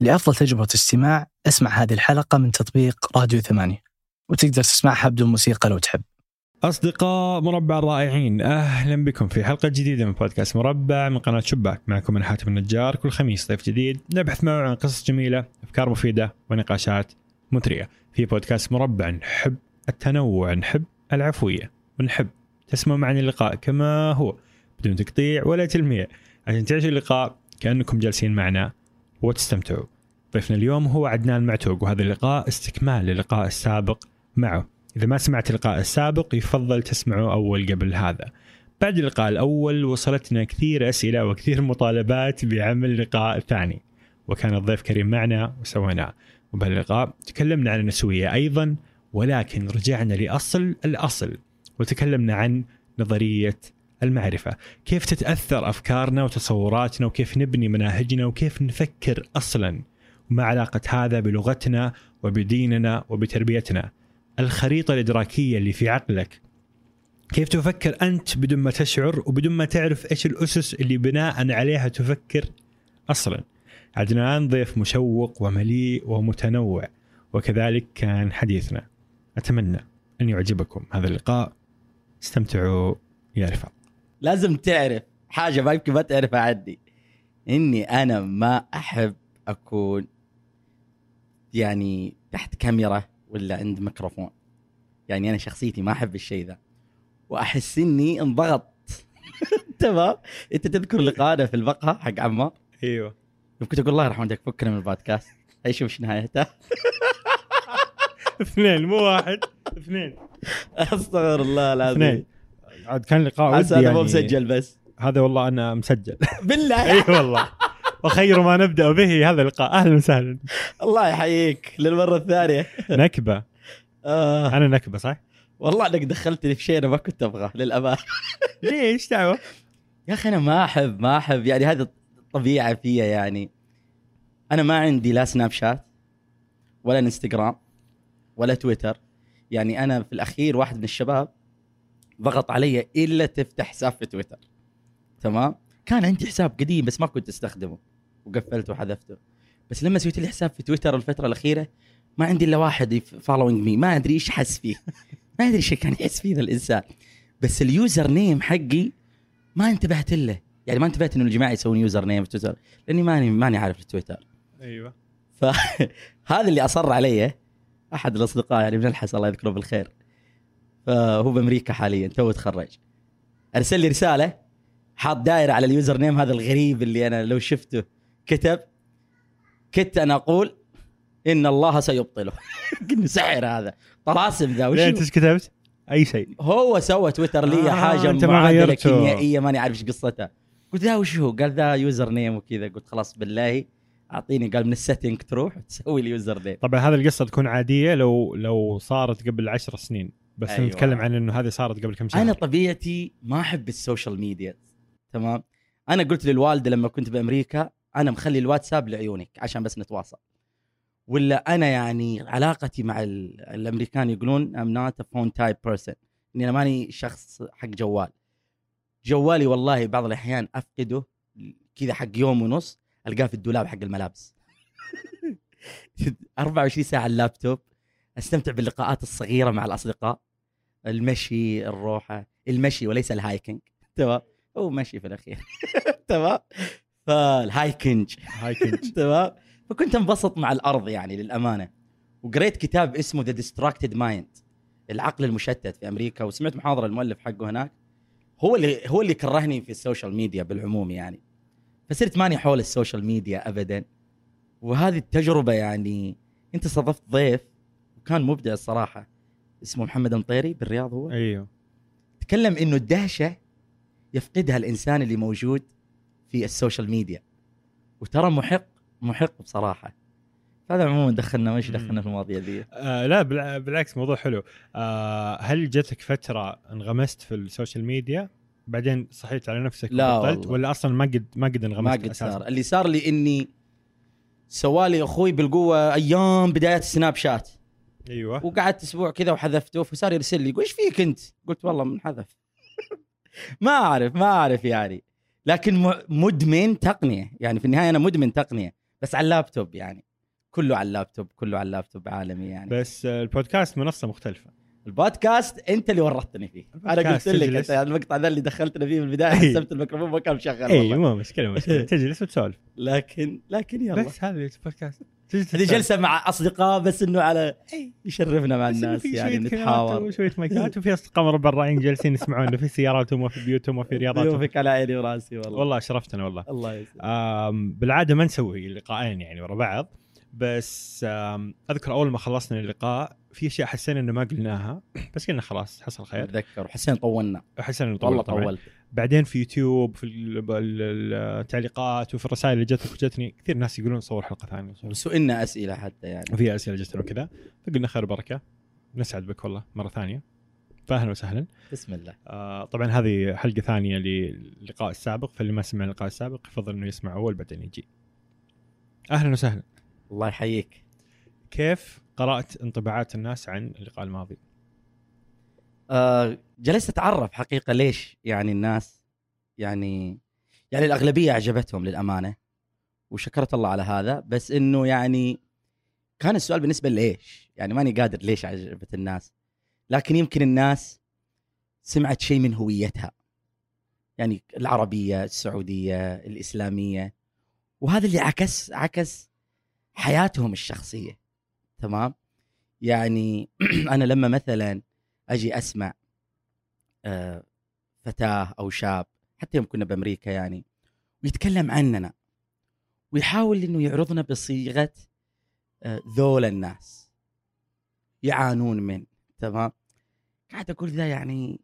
لأفضل تجربة استماع اسمع هذه الحلقة من تطبيق راديو 8، وتقدر تسمعها بدون موسيقى لو تحب. أصدقاء مربع الرائعين، أهلا بكم في حلقة جديدة من بودكاست مربع من قناة شباك. معكم أنا حاتم النجار. كل خميس ضيف جديد نبحث معه عن قصص جميلة، أفكار مفيدة ونقاشات مثرية. في بودكاست مربع نحب التنوع، نحب العفوية، ونحب تسمعوا معنا اللقاء كما هو بدون تقطيع ولا تلميع، عشان تعيشوا اللقاء كأنكم جالسين معنا وتستمتعوا. ضيفنا اليوم هو عدنان المعتوق، وهذا اللقاء استكمال للقاء السابق معه. إذا ما سمعت اللقاء السابق يفضل تسمعه أول قبل هذا. بعد اللقاء الأول وصلتنا كثير أسئلة وكثير مطالبات بعمل لقاء ثاني، وكان الضيف كريم معنا وسويناه. وبهاللقاء تكلمنا عن النسوية أيضا، ولكن رجعنا لأصل الأصل وتكلمنا عن نظرية المعرفة، كيف تتأثر أفكارنا وتصوراتنا، وكيف نبني مناهجنا، وكيف نفكر أصلا، وما علاقة هذا بلغتنا وبديننا وبتربيتنا. الخريطة الإدراكية اللي في عقلك، كيف تفكر أنت بدون ما تشعر وبدون ما تعرف إيش الأسس اللي بناء عليها تفكر أصلا. عدنان ضيف مشوق ومليء ومتنوع، وكذلك كان حديثنا. أتمنى أن يعجبكم هذا اللقاء. استمتعوا يا رفاق. لازم تعرف حاجة ما يمكن ما تعرفها عني، إني أنا ما أحب أكون يعني تحت كاميرا ولا عند ميكروفون. يعني أنا شخصيتي ما أحب الشيء ذا، وأحس إني انضغط. تمام. أنت تذكر لقاءنا في البقعة حق عمار؟ أيوة. كنت أقول الله يرحمه فكنا من البودكاست، أي شوف نهايته. 2 مو 1 2. أستغفر الله العظيم. 2 عاد كان لقاء ودي يعني يعني. مو مسجل بس هذا والله أنا مسجل. بالله. أي والله. وخير ما نبدأ به هذا اللقاء. أهلا وسهلا. الله يحييك للمرة الثانية. نكبة. أنا نكبة صح؟ والله انك دخلتني في شيء انا ما كنت ابغاه للأمان. ليش دعوة؟ يا اخي انا ما احب يعني هذا الطبيعة فيها. يعني انا ما عندي لا سناب شات ولا انستغرام ولا تويتر. يعني انا في الاخير واحد من الشباب ضغط علي الا تفتح حساب في تويتر. تمام. كان عندي حساب قديم بس ما كنت استخدمه وقفلته وحذفته. بس لما سويت لي حساب في تويتر الفترة الأخيرة ما عندي إلا واحد فولوينج مي. ما أدري إيش حس فيه. ما أدري إيش كان يحس فيه ذا الإنسان. بس اليوزر نيم حقي ما انتبهت له. يعني ما انتبهت إنه الجماعة يسوون يوزر نيم في تويتر، لأني ماني عارف التويتر. أيوة. فهذا اللي أصر عليه أحد الأصدقاء يعني من الحس الله يذكره بالخير، فهو بأمريكا حاليا تو تخرج، أرسل لي رسالة حاط دائرة على اليوزر نيم هذا الغريب اللي أنا لو شفته كنت أنا أقول إن الله سيبطله. قلنا سحر هذا طلاسم ذا. ليه أنت كتبت أي شيء؟ هو سوى تويتر لي حاجة معادلة كيميائية ماني عارف إيش قصتها. قلت ذا وش هو؟ قال ذا يوزر نيم وكذا. قلت خلاص بالله أعطيني. قال من السيتنج تروح تسوي اليوزر نيم. طبعا هذا القصة تكون عادية لو صارت قبل 10 سنين، بس أيوة. نتكلم عن إنه هذه صارت قبل كم سنة. أنا طبيعتي ما أحب السوشيال ميديا. تمام. أنا قلت للوالدة لما كنت بأمريكا أنا مخلي الواتساب لعيونك عشان بس نتواصل. ولا أنا يعني علاقتي مع الأمريكان يقولون I'm not a phone type person، إني أنا ماني شخص حق جوالي والله بعض الأحيان أفقده كذا حق يوم ونص ألقاه في الدولاب حق الملابس. 24 ساعة اللابتوب. أستمتع باللقاءات الصغيرة مع الأصدقاء، المشي، الروحة، المشي وليس الهايكينج. تمام. هو مشي في الأخير. تمام. فالهايكينج تمام. فكنت انبسط مع الأرض يعني للأمانة. وقريت كتاب اسمه The Distracted Mind، العقل المشتت، في أمريكا. وسمعت محاضرة المؤلف حقه هناك. هو اللي كرهني في السوشيال ميديا بالعموم يعني. فصرت ماني حول السوشيال ميديا أبدا. وهذه التجربة يعني أنت استضفت ضيف وكان مبدع الصراحة، اسمه محمد مطيري بالرياض. هو أيوه تكلم إنه الدهشة يفقدها الإنسان اللي موجود في السوشيال ميديا، وترى محق بصراحة. هذا عموما دخلنا في المواضيع دي. لا بالعكس موضوع حلو. هل جتك فترة انغمست في السوشيال ميديا بعدين صحيت على نفسك وبطلت، ولا أصلا ما قد انغمست أساسا؟ صار. اللي صار لي إني سوالي أخوي بالقوة أيام بدايات السناب شات. أيوة. وقعدت أسبوع كذا وحذفته، فصار يرسل لي يقول إيش فيك أنت؟ قلت والله من حذف. ما أعرف يعني. لكن مدمن تقنية يعني. في النهاية أنا مدمن تقنية، بس على اللابتوب يعني، كله على اللابتوب عالمي يعني. بس البودكاست منصه مختلفه. البودكاست انت اللي ورطتني فيه. انا قلت لك تجلس. انت المقطع ذا اللي دخلتنا فيه في البدايه حسبت الميكروفون ما كان مشغل. اي مو مشكله تجلس وتسولف. لكن يلا بس هذا البودكاست هذه جلسه مع اصدقاء بس انه على يشرفنا مع الناس يعني نتحاور وشويه مايكات وفي اصدقاء مربع الرأيين جالسين يسمعونا في سياراتهم وفي بيوتهم وفي رياضاتهم. ضيوفك على عيني وراسي والله شرفتنا والله. الله يسلمك. بالعاده ما نسوي لقاءين يعني ورا بعض، بس اذكر اول ما خلصنا اللقاء في اشياء حسينا انه ما قلناها، بس قلنا خلاص حصل خير. اتذكر وحسين طولنا، حسين والله طول. بعدين في يوتيوب في التعليقات وفي الرسائل اللي جتني كثير ناس يقولون صور حلقه ثانيه، وسئلنا اسئله حتى يعني، وفي اسئله جتنا وكذا، فقلنا خير بركه نسعد بك والله مره ثانيه، فاهلا وسهلا. بسم الله. طبعا هذه حلقه ثانيه للقاء السابق، فاللي ما سمع اللقاء السابق يفضل انه يسمع اول بعدين يجي. اهلا وسهلا. الله يحييك. كيف قرأت انطباعات الناس عن اللقاء الماضي؟ جلست أتعرف حقيقة ليش يعني الناس يعني الأغلبية عجبتهم للأمانة، وشكرت الله على هذا. بس إنه يعني كان السؤال بالنسبة ليش، يعني ماني قادر ليش عجبت الناس، لكن يمكن الناس سمعت شيء من هويتها، يعني العربية السعودية الإسلامية، وهذا اللي عكس حياتهم الشخصية. تمام. يعني أنا لما مثلا أجي أسمع فتاة أو شاب حتى يوم كنا بأمريكا يعني ويتكلم عننا ويحاول إنه يعرضنا بصيغة ذول الناس يعانون من، تمام، قاعد أقول ذا يعني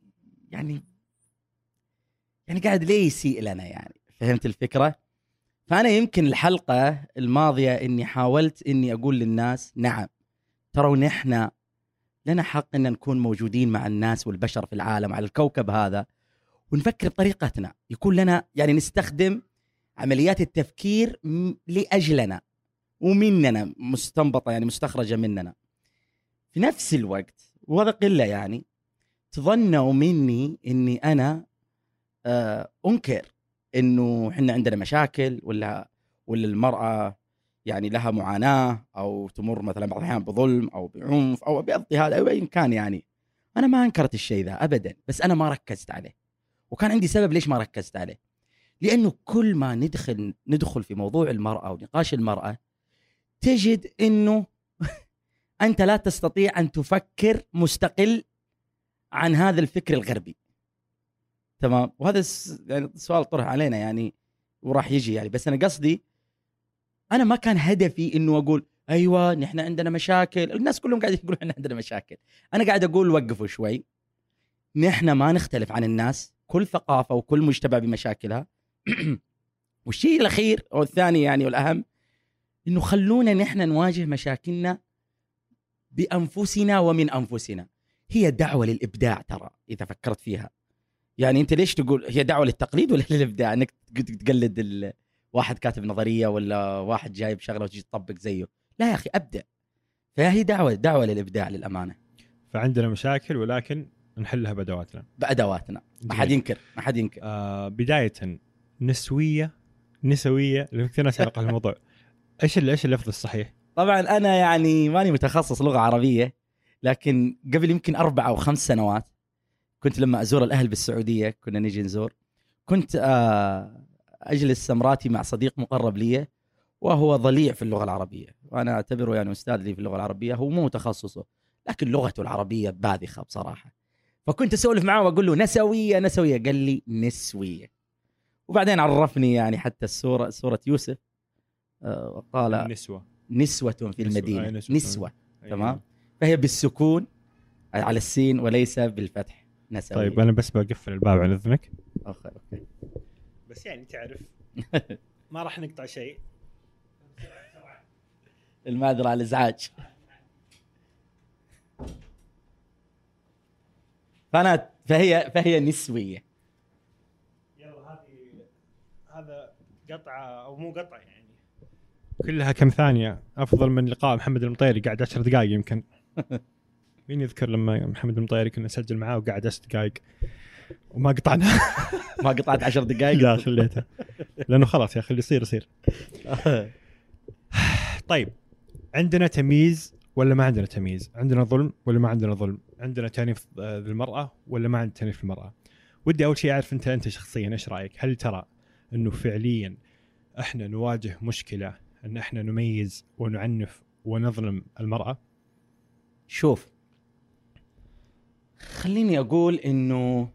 قاعد ليه يسيء لنا يعني، فهمت الفكرة؟ فأنا يمكن الحلقة الماضية إني حاولت إني أقول للناس نعم تروا نحن لنا حق إن نكون موجودين مع الناس والبشر في العالم على الكوكب هذا، ونفكر بطريقتنا، يكون لنا يعني نستخدم عمليات التفكير لأجلنا ومننا، مستنبطة يعني مستخرجة مننا. في نفس الوقت وهذا قلة يعني تظنوا مني إني أنا أنكر إنه إحنا عندنا مشاكل ولا المرأة يعني لها معاناة أو تمر مثلا بعض الأحيان بظلم أو بعنف أو باضطهاد أو أي كان. يعني أنا ما أنكرت الشيء ذا أبدا، بس أنا ما ركزت عليه، وكان عندي سبب ليش ما ركزت عليه. لأنه كل ما ندخل في موضوع المرأة ونقاش المرأة تجد إنه أنت لا تستطيع أن تفكر مستقل عن هذا الفكر الغربي. تمام. وهذا يعني السؤال طرح علينا يعني وراح يجي يعني، بس أنا قصدي أنا ما كان هدفي إنه أقول أيوة نحن عندنا مشاكل، الناس كلهم قاعد يقولوا إحنا عندنا مشاكل. أنا قاعد أقول وقفوا شوي، نحن ما نختلف عن الناس، كل ثقافة وكل مجتمع بمشاكلها. والشيء الأخير أو الثاني يعني والأهم إنه خلونا نحن نواجه مشاكلنا بأنفسنا ومن أنفسنا. هي دعوة للإبداع ترى إذا فكرت فيها. يعني أنت ليش تقول هي دعوة للتقليد ولا للإبداع؟ إنك تقلد واحد كاتب نظرية ولا واحد جايب شغلة وتجي تطبق زيه. لا يا أخي أبدع. فهي دعوة للإبداع للأمانة. فعندنا مشاكل ولكن نحلها بأدواتنا. ما حد ينكر. بداية نسوية لو كنا نسأل عن الموضوع إيش اللفظ الصحيح؟ طبعا أنا يعني ماني متخصص لغة عربية، لكن قبل يمكن 4 أو 5 سنوات كنت لما أزور الأهل بالسعودية، كنا نيجي نزور، كنت أجلس سمراتي مع صديق مقرب لي وهو ضليع في اللغة العربية، وأنا أعتبره يعني أستاذ لي في اللغة العربية، هو مو تخصصه لكن لغته العربية باذخة بصراحة. فكنت أسولف معه وأقول له نسوية، قال لي نسوية. وبعدين عرفني يعني حتى صورة يوسف، قال نسوة في المدينة. نسوة. تمام. فهي بالسكون على السين وليس بالفتح. نسوية. طيب أنا بس بقفل الباب عن إذنك. أوكي. بس يعني تعرف ما راح نقطع شيء. المعذرة على الإزعاج. فهي نسوية. يلا هذا قطعة أو مو قطعة يعني كلها كم ثانية، أفضل من لقاء محمد المطيري قاعد 10 دقائق يمكن. مين يذكر لما محمد المطيري كنا نسجل معاه وقاعد 10 دقائق وما قطعنا. ما قطعت 10 دقائق. لا خليتها لأنه خلاص يا أخي اللي يصير. طيب عندنا تمييز ولا ما عندنا تمييز؟ عندنا ظلم ولا ما عندنا ظلم؟ عندنا تعنيف للمرأة ولا ما عندنا تعنيف للمرأة؟ ودي أول شيء أعرف أنت شخصيا إيش رأيك؟ هل ترى أنه فعليا إحنا نواجه مشكلة أن إحنا نميز ونعنف ونظلم المرأة؟ شوف، خليني أقول إنه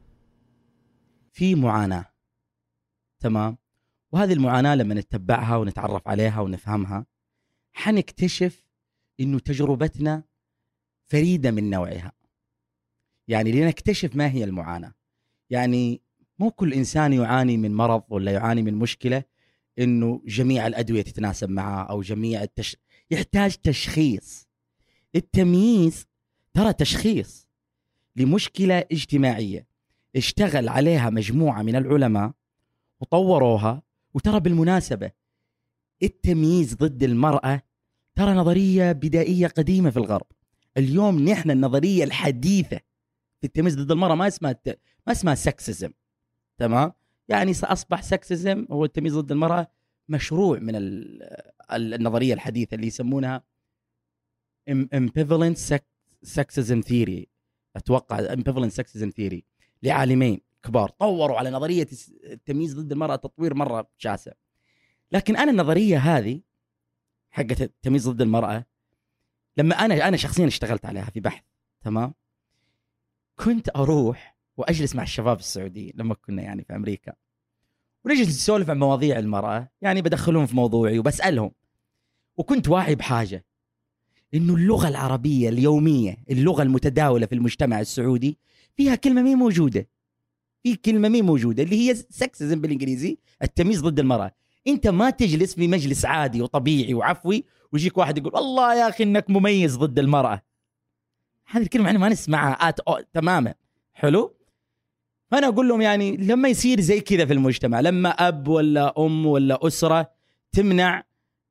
في معاناة، تمام؟ وهذه المعاناة لما نتبعها ونتعرف عليها ونفهمها حنكتشف إنه تجربتنا فريدة من نوعها. يعني لنكتشف ما هي المعاناة. يعني مو كل إنسان يعاني من مرض ولا يعاني من مشكلة إنه جميع الأدوية تتناسب معه أو جميع يحتاج تشخيص. التمييز ترى تشخيص لمشكلة اجتماعية اشتغل عليها مجموعة من العلماء وطوروها. وترى بالمناسبة التمييز ضد المرأة ترى نظرية بدائية قديمة في الغرب. اليوم نحن النظرية الحديثة في التمييز ضد المرأة ما اسمها سكسزم، تمام؟ يعني سأصبح سكسزم هو التمييز ضد المرأة مشروع من النظرية الحديثة اللي يسمونها ambivalent sexism theory. أتوقع ambivalent sexism theory لعالمين كبار طوروا على نظرية التمييز ضد المرأة تطوير مرة شاسع. لكن أنا النظرية هذه حقة التمييز ضد المرأة لما أنا شخصيا اشتغلت عليها في بحث، تمام؟ كنت أروح وأجلس مع الشباب السعوديين لما كنا يعني في أمريكا ونجلس نسولف عن مواضيع المرأة، يعني بدخلهم في موضوعي وبسألهم. وكنت واعي بحاجة، إنه اللغة العربية اليومية، اللغة المتداولة في المجتمع السعودي، فيها كلمة مين موجودة، في كلمة مين موجودة اللي هي سكسزم بالإنجليزي، التمييز ضد المرأة. أنت ما تجلس في مجلس عادي وطبيعي وعفوي ويجيك واحد يقول والله يا أخي إنك مميز ضد المرأة. هذه الكلمة أنا ما نسمعها تماما. حلو؟ فأنا أقول لهم يعني لما يصير زي كذا في المجتمع، لما أب ولا أم ولا أسرة تمنع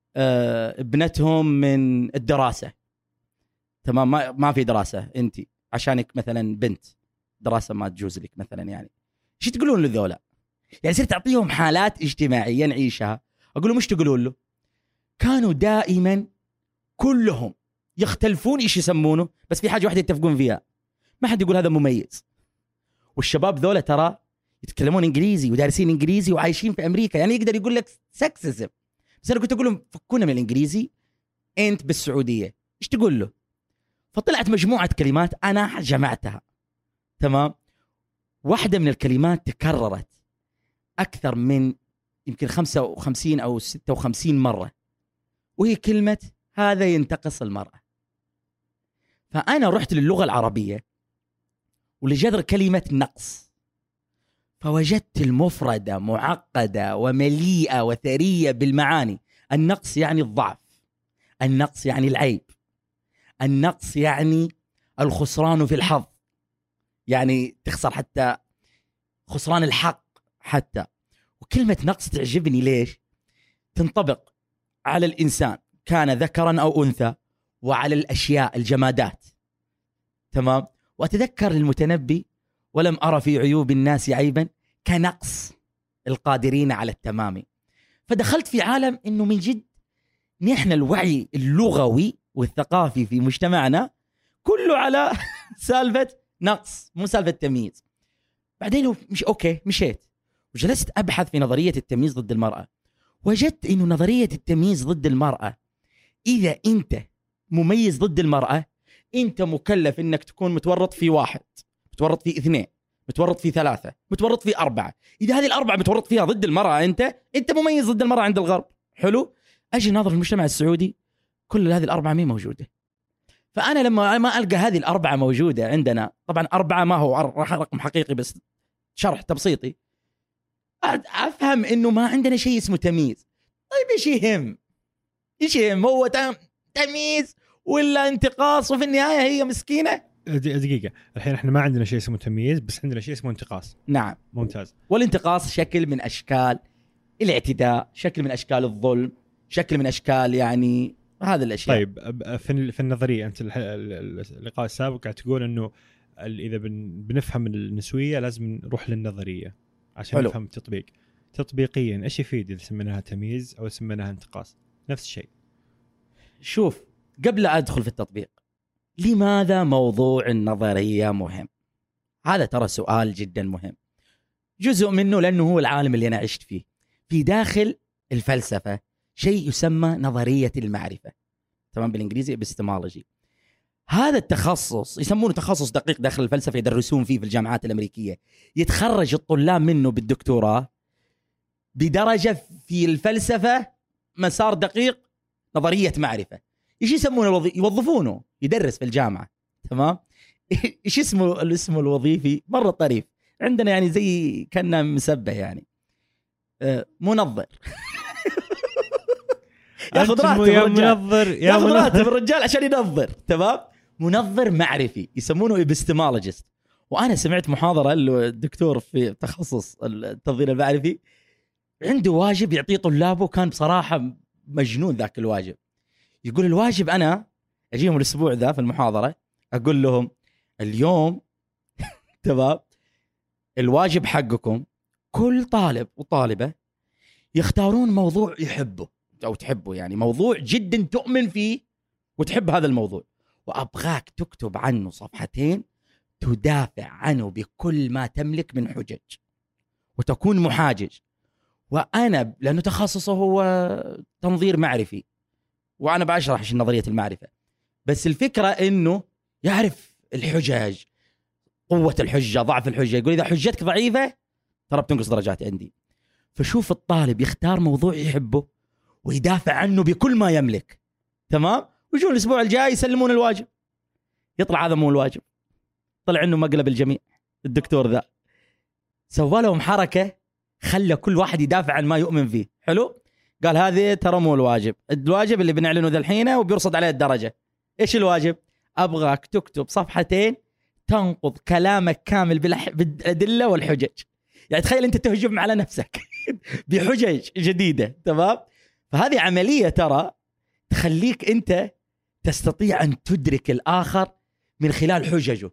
ابنتهم من الدراسة، تمام؟ ما في دراسة أنت عشانك مثلا بنت، دراسة ما تجوز لك مثلا، يعني ايش تقولون لذولا؟ يعني صرت أعطيهم حالات اجتماعية نعيشها. أقول لهم ايش تقولون له؟ كانوا دائما كلهم يختلفون ايش يسمونه، بس في حاجة واحدة يتفقون فيها، ما حد يقول هذا مميز. والشباب ذولا ترى يتكلمون إنجليزي ودارسين إنجليزي وعايشين في أمريكا، يعني يقدر يقول لك سكسزم. بس أنا كنت أقول لهم فكونا من الإنجليزي، أنت بالسعودية ايش تقول له؟ فطلعت مجموعة كلمات أنا جمعتها، تمام؟ واحدة من الكلمات تكررت أكثر من يمكن 55 أو 56 مرة، وهي كلمة هذا ينتقص المرأة. فأنا رحت للغة العربية ولجذر كلمة نقص، فوجدت المفردة معقدة ومليئة وثرية بالمعاني. النقص يعني الضعف، النقص يعني العيب، النقص يعني الخسران في الحظ، يعني تخسر حتى خسران الحق حتى. وكلمة نقص تعجبني ليش؟ تنطبق على الإنسان كان ذكرا أو أنثى، وعلى الأشياء الجمادات، تمام؟ وأتذكر المتنبي ولم أرى في عيوب الناس عيبا كنقص القادرين على التمام. فدخلت في عالم إنه من جد نحن الوعي اللغوي والثقافي في مجتمعنا كله على سالفة نقص، مو سالفة تمييز. بعدين مش أوكي، مشيت وجلست أبحث في نظرية التمييز ضد المرأة، وجدت إنه نظرية التمييز ضد المرأة، إذا أنت مميز ضد المرأة أنت مكلف إنك تكون متورط في 1، متورط في 2، متورط في 3، متورط في 4. إذا هذه ال4 متورط فيها ضد المرأة أنت مميز ضد المرأة عند الغرب. حلو؟ أجي ناظر في المجتمع السعودي كل هذه ال4 مين موجودة؟ فأنا لما ما ألقى هذه ال4 موجودة عندنا، طبعا 4 ما هو رقم حقيقي بس شرح تبسيطي، أفهم إنه ما عندنا شيء اسمه تمييز. طيب إيش يهم هو تمييز ولا انتقاص؟ وفي النهاية هي مسكينة. دقيقة، الحين احنا ما عندنا شيء اسمه تمييز، بس عندنا شيء اسمه انتقاص. نعم، ممتاز. والانتقاص شكل من أشكال الاعتداء، شكل من أشكال الظلم، شكل من أشكال يعني هذا الأشياء. طيب في النظرية أنت اللقاء السابق قاعد تقول إنه إذا بنفهم النسوية لازم نروح للنظرية عشان حلو. نفهم التطبيق. تطبيقيا إيش يفيد إذا سميناها تمييز أو سميناها انتقاص؟ نفس الشيء. شوف، قبل لا أدخل في التطبيق، لماذا موضوع النظرية مهم؟ هذا ترى سؤال جدا مهم. جزء منه لأنه هو العالم اللي أنا عشت فيه. في داخل الفلسفة شيء يسمى نظرية المعرفة، تمام، بالإنجليزي epistemology. هذا التخصص يسمونه تخصص دقيق داخل الفلسفة، يدرسون فيه في الجامعات الأمريكية. يتخرج الطلاب منه بالدكتوراه بدرجة في الفلسفة مسار دقيق نظرية معرفة. إيش يسمونه يوظفونه يدرس في الجامعة، تمام. إيش اسمه الاسم الوظيفي مرة طريف عندنا، يعني زي كنا مسبة يعني منظر. ياخذ راتب الرجال عشان ينظر، تمام. منظر معرفي يسمونه epistemologist. وانا سمعت محاضره الدكتور في تخصص التنظير المعرفي عنده واجب يعطيه طلابه، كان بصراحه مجنون ذاك الواجب. يقول الواجب انا اجيهم الاسبوع ذا في المحاضره اقول لهم اليوم تمام، الواجب حقكم كل طالب وطالبه يختارون موضوع يحبه او تحبه، يعني موضوع جدا تؤمن فيه وتحب هذا الموضوع، وابغاك تكتب عنه صفحتين تدافع عنه بكل ما تملك من حجج وتكون محاجج. وانا لانه تخصصه هو تنظير معرفي وانا بشرح ايش نظريه المعرفه، بس الفكره انه يعرف الحجج، قوه الحجه، ضعف الحجه. يقول اذا حجتك ضعيفه ترى بتنقص درجات عندي. فشوف الطالب يختار موضوع يحبه ويدافع عنه بكل ما يملك، تمام. وشوف الاسبوع الجاي يسلمون الواجب، يطلع هذا مو الواجب، طلع انه مقلب الجميع. الدكتور ذا سوى لهم حركه خلى كل واحد يدافع عن ما يؤمن فيه. حلو، قال هذه ترى مو الواجب اللي بنعلنه ذا الحين وبيرصد عليه الدرجه. ايش الواجب؟ ابغاك تكتب صفحتين تنقض كلامك كامل بالادله والحجج. يعني تخيل انت تهجم على نفسك بحجج جديده، تمام. فهذه عمليه ترى تخليك انت تستطيع ان تدرك الاخر من خلال حججه.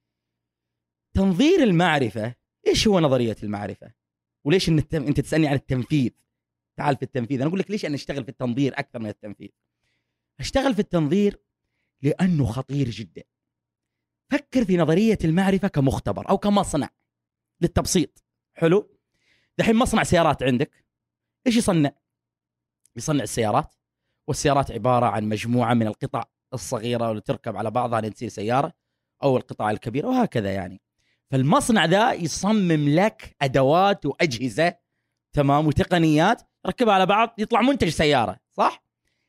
تنظير المعرفه، ايش هو نظريه المعرفه؟ وليش انت تسالني عن التنفيذ؟ تعال في التنفيذ. انا اقول لك ليش انا اشتغل في التنظير اكثر من التنفيذ. اشتغل في التنظير لانه خطير جدا. فكر في نظريه المعرفه كمختبر او كمصنع للتبسيط. حلو، دحين مصنع سيارات عندك، ايش يصنع السيارات، والسيارات عباره عن مجموعه من القطع الصغيره اللي تركب على بعضها لتصير سياره، او القطع الكبيره وهكذا يعني. فالمصنع ذا يصمم لك ادوات واجهزه، تمام، وتقنيات ركبها على بعض يطلع منتج سياره، صح؟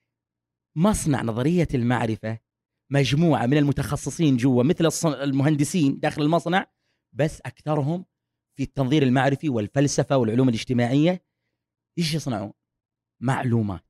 مصنع نظريه المعرفه مجموعه من المتخصصين جوا مثل المهندسين داخل المصنع، بس اكثرهم في التنظير المعرفي والفلسفه والعلوم الاجتماعيه. ايش يصنعون؟ معلومات.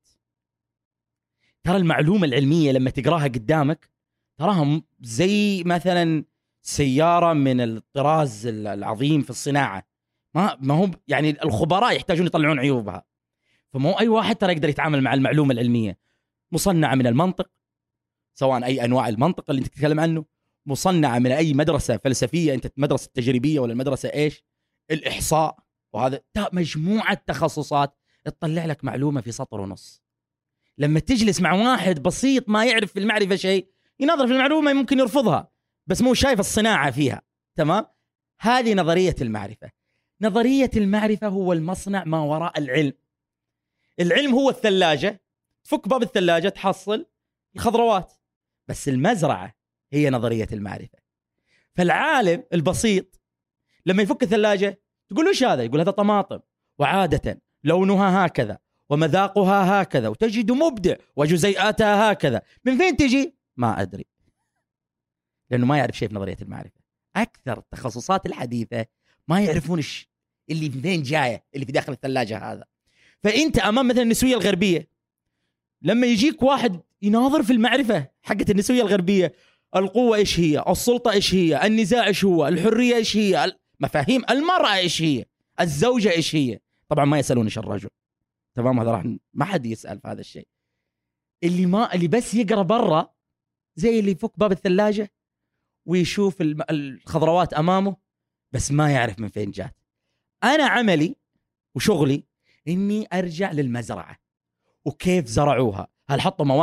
ترى المعلومه العلميه لما تقراها قدامك تراها زي مثلا سياره من الطراز العظيم في الصناعه، ما هو يعني الخبراء يحتاجون يطلعون عيوبها. فمو اي واحد ترى يقدر يتعامل مع المعلومه العلميه. مصنعه من المنطق، سواء اي انواع المنطق اللي انت تتكلم عنه، مصنعه من اي مدرسه فلسفيه، انت مدرسه تجريبيه ولا المدرسه ايش، الاحصاء، وهذا مجموعه تخصصات تطلع لك معلومه في سطر ونص. لما تجلس مع واحد بسيط ما يعرف في المعرفه شيء، ينظر في المعلومه ممكن يرفضها بس مو شايف الصناعه فيها، تمام. هذه نظريه المعرفه. نظريه المعرفه هو المصنع ما وراء العلم. العلم هو الثلاجه، تفك باب الثلاجه تحصل الخضروات، بس المزرعه هي نظريه المعرفه. فالعالم البسيط لما يفك الثلاجه تقول له ايش هذا؟ يقول هذا طماطم، وعاده لونها هكذا ومذاقها هكذا وتجد مبدع وجزيئاتها هكذا. من فين تجي؟ ما أدري، لأنه ما يعرف شيء في نظرية المعرفة. أكثر التخصصات الحديثة ما يعرفون إيش اللي من فين جاية اللي في داخل الثلاجة هذا. فأنت أمام مثلا النسوية الغربية، لما يجيك واحد يناظر في المعرفة حقت النسوية الغربية، القوة إيش هي، السلطة إيش هي، النزاع إيش هو، الحرية إيش هي، مفاهيم المرأة إيش هي، الزوجة إيش هي. طبعا ما يسألون إيش الرجل، تمام. هذا راح ما حد يسأل في هذا الشيء. اللي بس يقرأ برا زي اللي يفك باب الثلاجة ويشوف الخضروات أمامه بس ما يعرف من فين جات. أنا عملي وشغلي إني أرجع للمزرعة وكيف زرعوها، هل حطوا مواد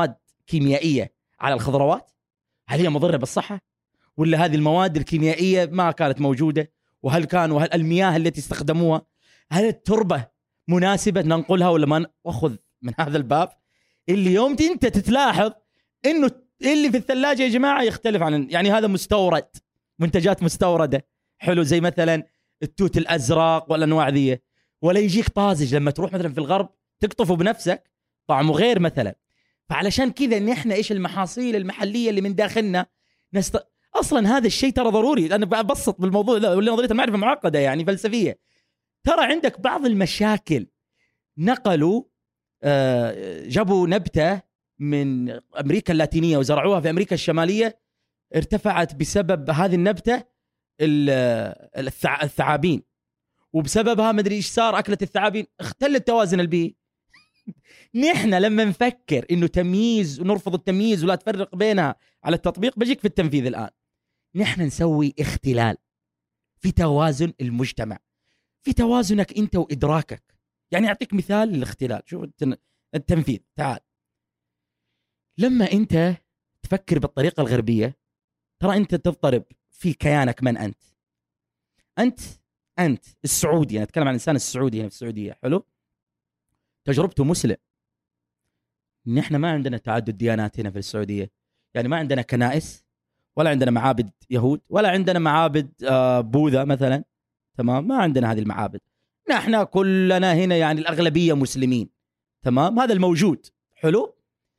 كيميائية على الخضروات؟ هل هي مضرة بالصحة؟ ولا هذه المواد الكيميائية ما كانت موجودة؟ وهل المياه التي استخدموها، هل التربة مناسبة ننقلها ولا ما وأخذ من هذا الباب اللي يوم أنت تتلاحظ إنه اللي في الثلاجة يا جماعة يختلف عن، يعني هذا مستورد، منتجات مستوردة، حلو، زي مثلا التوت الأزرق والأنواع ذي، ولا يجيك طازج لما تروح مثلا في الغرب تقطفه بنفسك طعمه غير مثلا. فعلشان كذا نحن إيش المحاصيل المحلية اللي من داخلنا أصلا هذا الشيء ترى ضروري. أنا ببسط بالموضوع ده، واللي نظرية المعرفة معقدة يعني فلسفية. ترى عندك بعض المشاكل نقلوا جابوا نبتة من أمريكا اللاتينية وزرعوها في أمريكا الشمالية، ارتفعت بسبب هذه النبتة الثعابين، وبسببها مدري إيش صار، أكلت الثعابين، اختل التوازن البيئي. نحن لما نفكر إنه تمييز ونرفض التمييز ولا تفرق بينها على التطبيق، بجيك في التنفيذ الآن نحن نسوي اختلال في توازن المجتمع، في توازنك أنت وإدراكك. يعني أعطيك مثال للاختلال، شوف التنفيذ. تعال، لما أنت تفكر بالطريقة الغربية ترى أنت تضطرب في كيانك. من أنت السعودي، أنا أتكلم عن الإنسان السعودي هنا في السعودية، حلو، تجربته مسلم. نحن ما عندنا تعدد ديانات هنا في السعودية، يعني ما عندنا كنائس ولا عندنا معابد يهود ولا عندنا معابد بوذا مثلا، تمام، ما عندنا هذه المعابد. نحن كلنا هنا يعني الأغلبية مسلمين، تمام، هذا الموجود، حلو.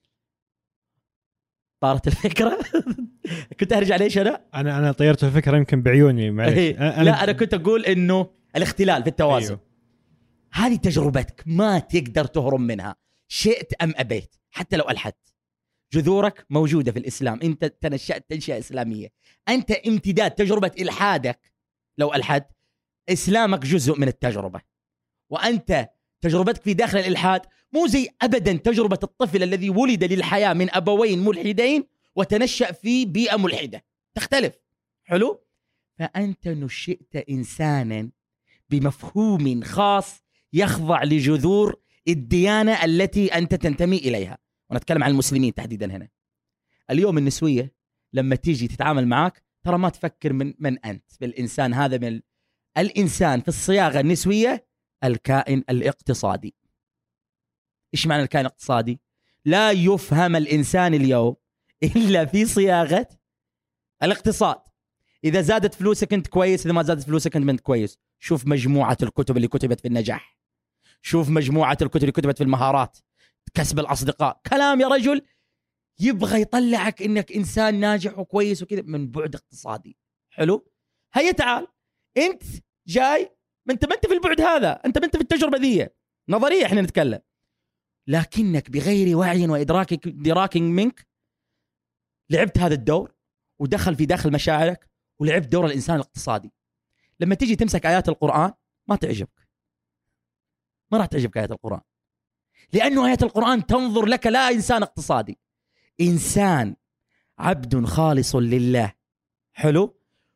طارت الفكرة. كنت أرجع ليش أنا طيرت الفكرة يمكن بعيوني، معلش. لا، أنا كنت أقول إنه الاختلال في التوازن. أيوه. هذه تجربتك ما تقدر تهرب منها، شئت أم أبيت، حتى لو ألحدت. جذورك موجودة في الإسلام، أنت تنشأت تنشئة إسلامية، أنت امتداد تجربة إلحادك. لو ألحد، إسلامك جزء من التجربة، وأنت تجربتك في داخل الإلحاد مو زي أبدا تجربة الطفل الذي ولد للحياة من أبوين ملحدين وتنشأ في بيئة ملحدة، تختلف، حلو. فأنت نشئت إنسانا بمفهوم خاص يخضع لجذور الديانة التي أنت تنتمي إليها. ونتكلم عن المسلمين تحديدا هنا. اليوم النسوية لما تيجي تتعامل معك ترى ما تفكر من أنت بالإنسان هذا، من الإنسان في الصياغة النسوية الكائن الاقتصادي. إيش معنى الكائن الاقتصادي؟ لا يفهم الإنسان اليوم إلا في صياغة الاقتصاد. إذا زادت فلوسك أنت كويس، إذا ما زادت فلوسك أنت كويس. شوف مجموعة الكتب اللي كتبت في النجاح، شوف مجموعة الكتب اللي كتبت في المهارات، كسب الأصدقاء، كلام يا رجل يبغى يطلعك إنك إنسان ناجح وكويس وكذا من بعد اقتصادي، حلو. هيا تعال، أنت جاي ما أنت في البعد هذا، أنت في التجربة ذي نظرية إحنا نتكلم، لكنك بغير وعي وإدراك منك لعبت هذا الدور ودخل في داخل مشاعرك ولعبت دور الإنسان الاقتصادي. لما تيجي تمسك آيات القرآن ما تعجبك، ما راح تعجبك آيات القرآن، لأنه آيات القرآن تنظر لك لا إنسان اقتصادي، إنسان عبد خالص لله، حلو،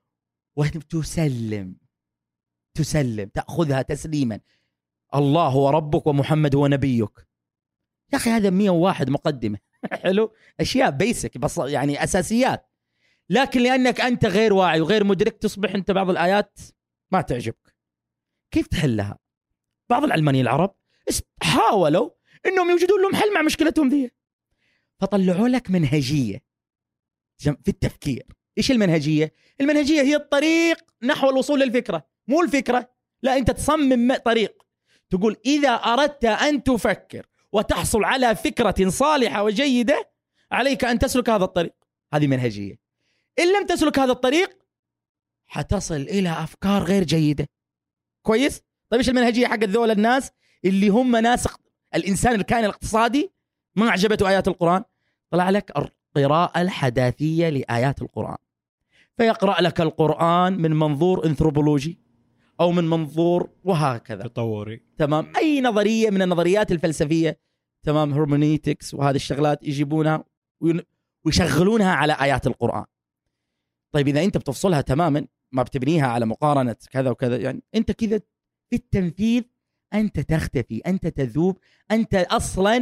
وتسلم تأخذها تسليما. الله هو ربك ومحمد هو نبيك. يا أخي هذا 101 مقدمة، حلو، أشياء بيسك بس يعني أساسيات. لكن لأنك أنت غير واعي وغير مدرك تصبح أنت بعض الآيات ما تعجبك. كيف تحلها؟ بعض العلمانيين العرب حاولوا إنهم يوجدون لهم حل مع مشكلتهم ذي، فطلعوا لك منهجية في التفكير. إيش المنهجية؟ المنهجية هي الطريق نحو الوصول للفكرة، مو الفكرة، لا، أنت تصمم طريق. تقول إذا أردت أن تفكر وتحصل على فكرة صالحة وجيدة عليك أن تسلك هذا الطريق. هذه منهجية. إن لم تسلك هذا الطريق حتصل إلى أفكار غير جيدة. كويس؟ طيب إيش المنهجية حق ذول الناس اللي هم ناس الإنسان الكائن الاقتصادي ما عجبته آيات القرآن؟ طلع لك القراءة الحداثية لآيات القرآن، فيقرأ لك القرآن من منظور أنثروبولوجي أو من منظور وهكذا تطوري، تمام، أي نظرية من النظريات الفلسفية، تمام، هرمونيتكس وهذه الشغلات يجيبونها ويشغلونها على آيات القرآن. طيب إذا أنت بتفصلها تماما، ما بتبنيها على مقارنة كذا وكذا، يعني أنت كذا في التنفيذ أنت تختفي، أنت تذوب، أنت أصلا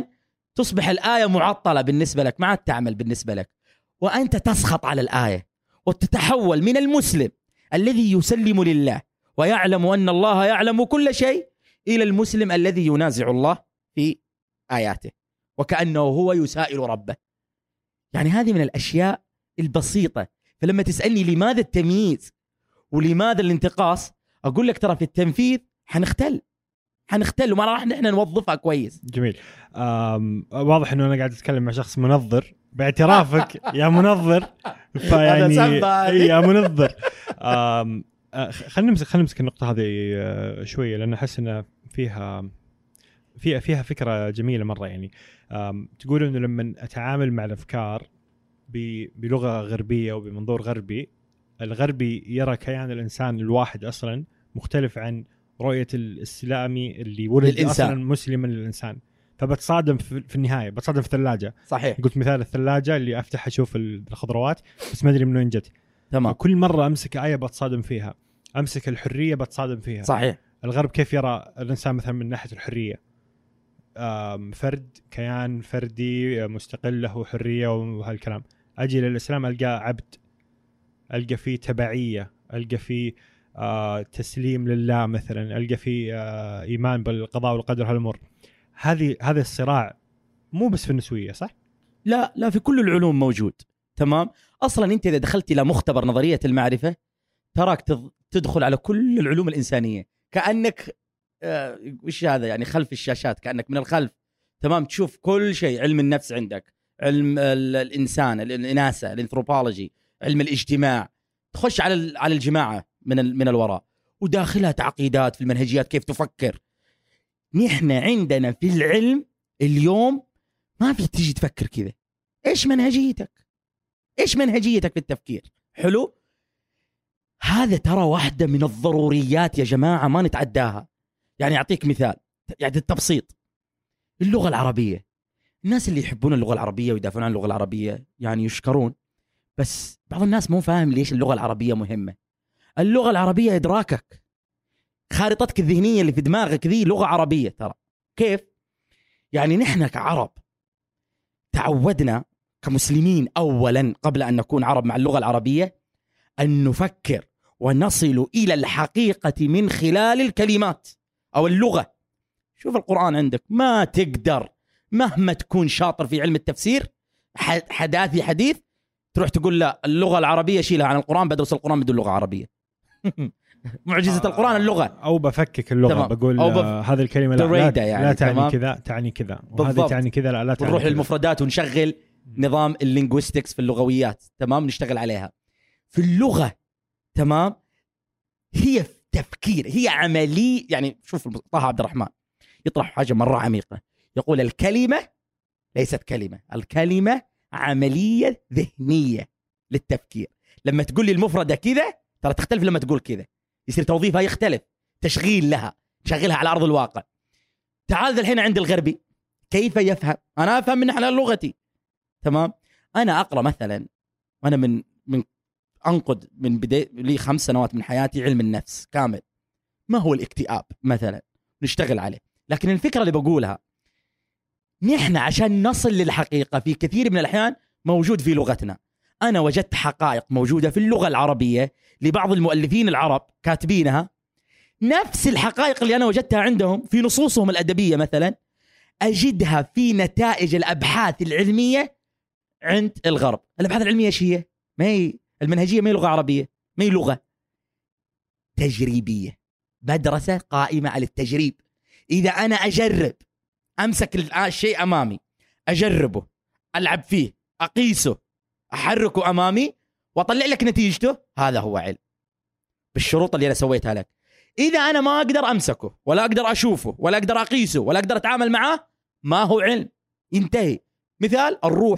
تصبح الآية معطلة بالنسبة لك، ما عاد تعمل بالنسبة لك، وأنت تسخط على الآية وتتحول من المسلم الذي يسلم لله ويعلم أن الله يعلم كل شيء إلى المسلم الذي ينازع الله في آياته وكأنه هو يسائل ربه. يعني هذه من الأشياء البسيطة. فلما تسألني لماذا التمييز ولماذا الانتقاص، أقول لك ترى في التنفيذ حنختل وما راح نحن نوظفها كويس. جميل. واضح انه انا قاعد اتكلم مع شخص منظر باعترافك يا منظر. فيعني يا منظر خلينا نمسك النقطة هذه شوية، لأن أحس إن فيها فكرة جميلة مرة. يعني تقول إنه لما أتعامل مع الأفكار بلغة غربية وبمنظور غربي، الغربي يرى كيان الإنسان الواحد أصلا مختلف عن رؤية الإسلامي اللي ولد أصلا مسلما للإنسان. فبتصادم في النهاية، بتصادم في ثلاجة. صحيح. قلت مثال الثلاجة اللي أفتح أشوف الخضروات بس ما أدري من وين جت. تمام. كل مرة أمسك آية بتصادم فيها، أمسك الحرية بتصادم فيها. صحيح. الغرب كيف يرى الإنسان مثلا من ناحية الحرية؟ فرد، كيان فردي مستقل له حرية وهالكلام. أجي للإسلام ألقى عبد، ألقى فيه تبعية، ألقى فيه تسليم لله مثلا، ألقى فيه إيمان بالقضاء والقدر. هالأمور هذا الصراع مو بس في النسوية، صح؟ لا في كل العلوم موجود. تمام. أصلا أنت إذا دخلت إلى مختبر نظرية المعرفة تراك تدخل على كل العلوم الإنسانية كأنك وش هذا يعني خلف الشاشات، كأنك من الخلف. تمام. تشوف كل شيء. علم النفس عندك، علم الإنسان، الإناثة، الانثروبولوجي، علم الاجتماع. تخش على الجماعة من الوراء، وداخلها تعقيدات في المنهجيات كيف تفكر. نحن عندنا في العلم اليوم ما في تيجي تفكر كذا. إيش منهجيتك في التفكير؟ حلو. هذا ترى واحدة من الضروريات يا جماعة ما نتعداها. يعني أعطيك مثال، يعني التبسيط. اللغة العربية، الناس اللي يحبون اللغة العربية ويدافعون عن اللغة العربية يعني يشكرون، بس بعض الناس مو فاهم ليش اللغة العربية مهمة. اللغة العربية إدراكك، خارطتك الذهنية اللي في دماغك ذي لغة عربية. ترى كيف يعني نحن كعرب تعودنا كمسلمين أولا قبل أن نكون عرب مع اللغة العربية أن نفكر ونصل إلى الحقيقة من خلال الكلمات أو اللغة. شوف القرآن عندك، ما تقدر مهما تكون شاطر في علم التفسير حداثي حديث تروح تقول لا اللغة العربية شيلها عن القرآن، بدرس القرآن بدون لغة عربية. معجزة القرآن اللغة. أو بفكك اللغة، بقول هذه الكلمة لا يعني تعني كذا، تعني كذا، وهذه تعني كذا لا تعني. نروح للمفردات ونشغل نظام اللينغويستكس في اللغويات. تمام. نشتغل عليها في اللغة. تمام. هي تفكير، هي عملية. يعني شوف طه عبد الرحمن يطرح حاجة مرة عميقة، يقول الكلمة ليست كلمة، الكلمة عملية ذهنية للتفكير. لما تقول لي المفردة كذا ترى تختلف لما تقول كذا، يصير توظيفها يختلف، تشغيل لها، تشغلها على أرض الواقع. تعال الحين عند الغربي كيف يفهم؟ أنا أفهم من حلال لغتي. تمام. أنا أقرأ مثلا، وأنا من أنقد من بداية لي 5 سنوات من حياتي علم النفس كامل. ما هو الاكتئاب مثلا؟ نشتغل عليه. لكن الفكرة اللي بقولها، نحن عشان نصل للحقيقة في كثير من الأحيان موجود في لغتنا. أنا وجدت حقائق موجودة في اللغة العربية لبعض المؤلفين العرب كاتبينها، نفس الحقائق اللي أنا وجدتها عندهم في نصوصهم الأدبية مثلا أجدها في نتائج الأبحاث العلمية عند الغرب. الأبحاث العلمية شيء ما هي المنهجية، ما هي لغة عربية، ما هي لغة تجريبية، مدرسة قائمة على التجريب. إذا أنا أجرب أمسك الشيء أمامي، أجربه، ألعب فيه، أقيسه، أحركه أمامي وأطلع لك نتيجته، هذا هو علم بالشروط اللي أنا سويتها لك. إذا أنا ما أقدر أمسكه ولا أقدر أشوفه ولا أقدر أقيسه ولا أقدر أتعامل معه، ما هو علم، ينتهي. مثال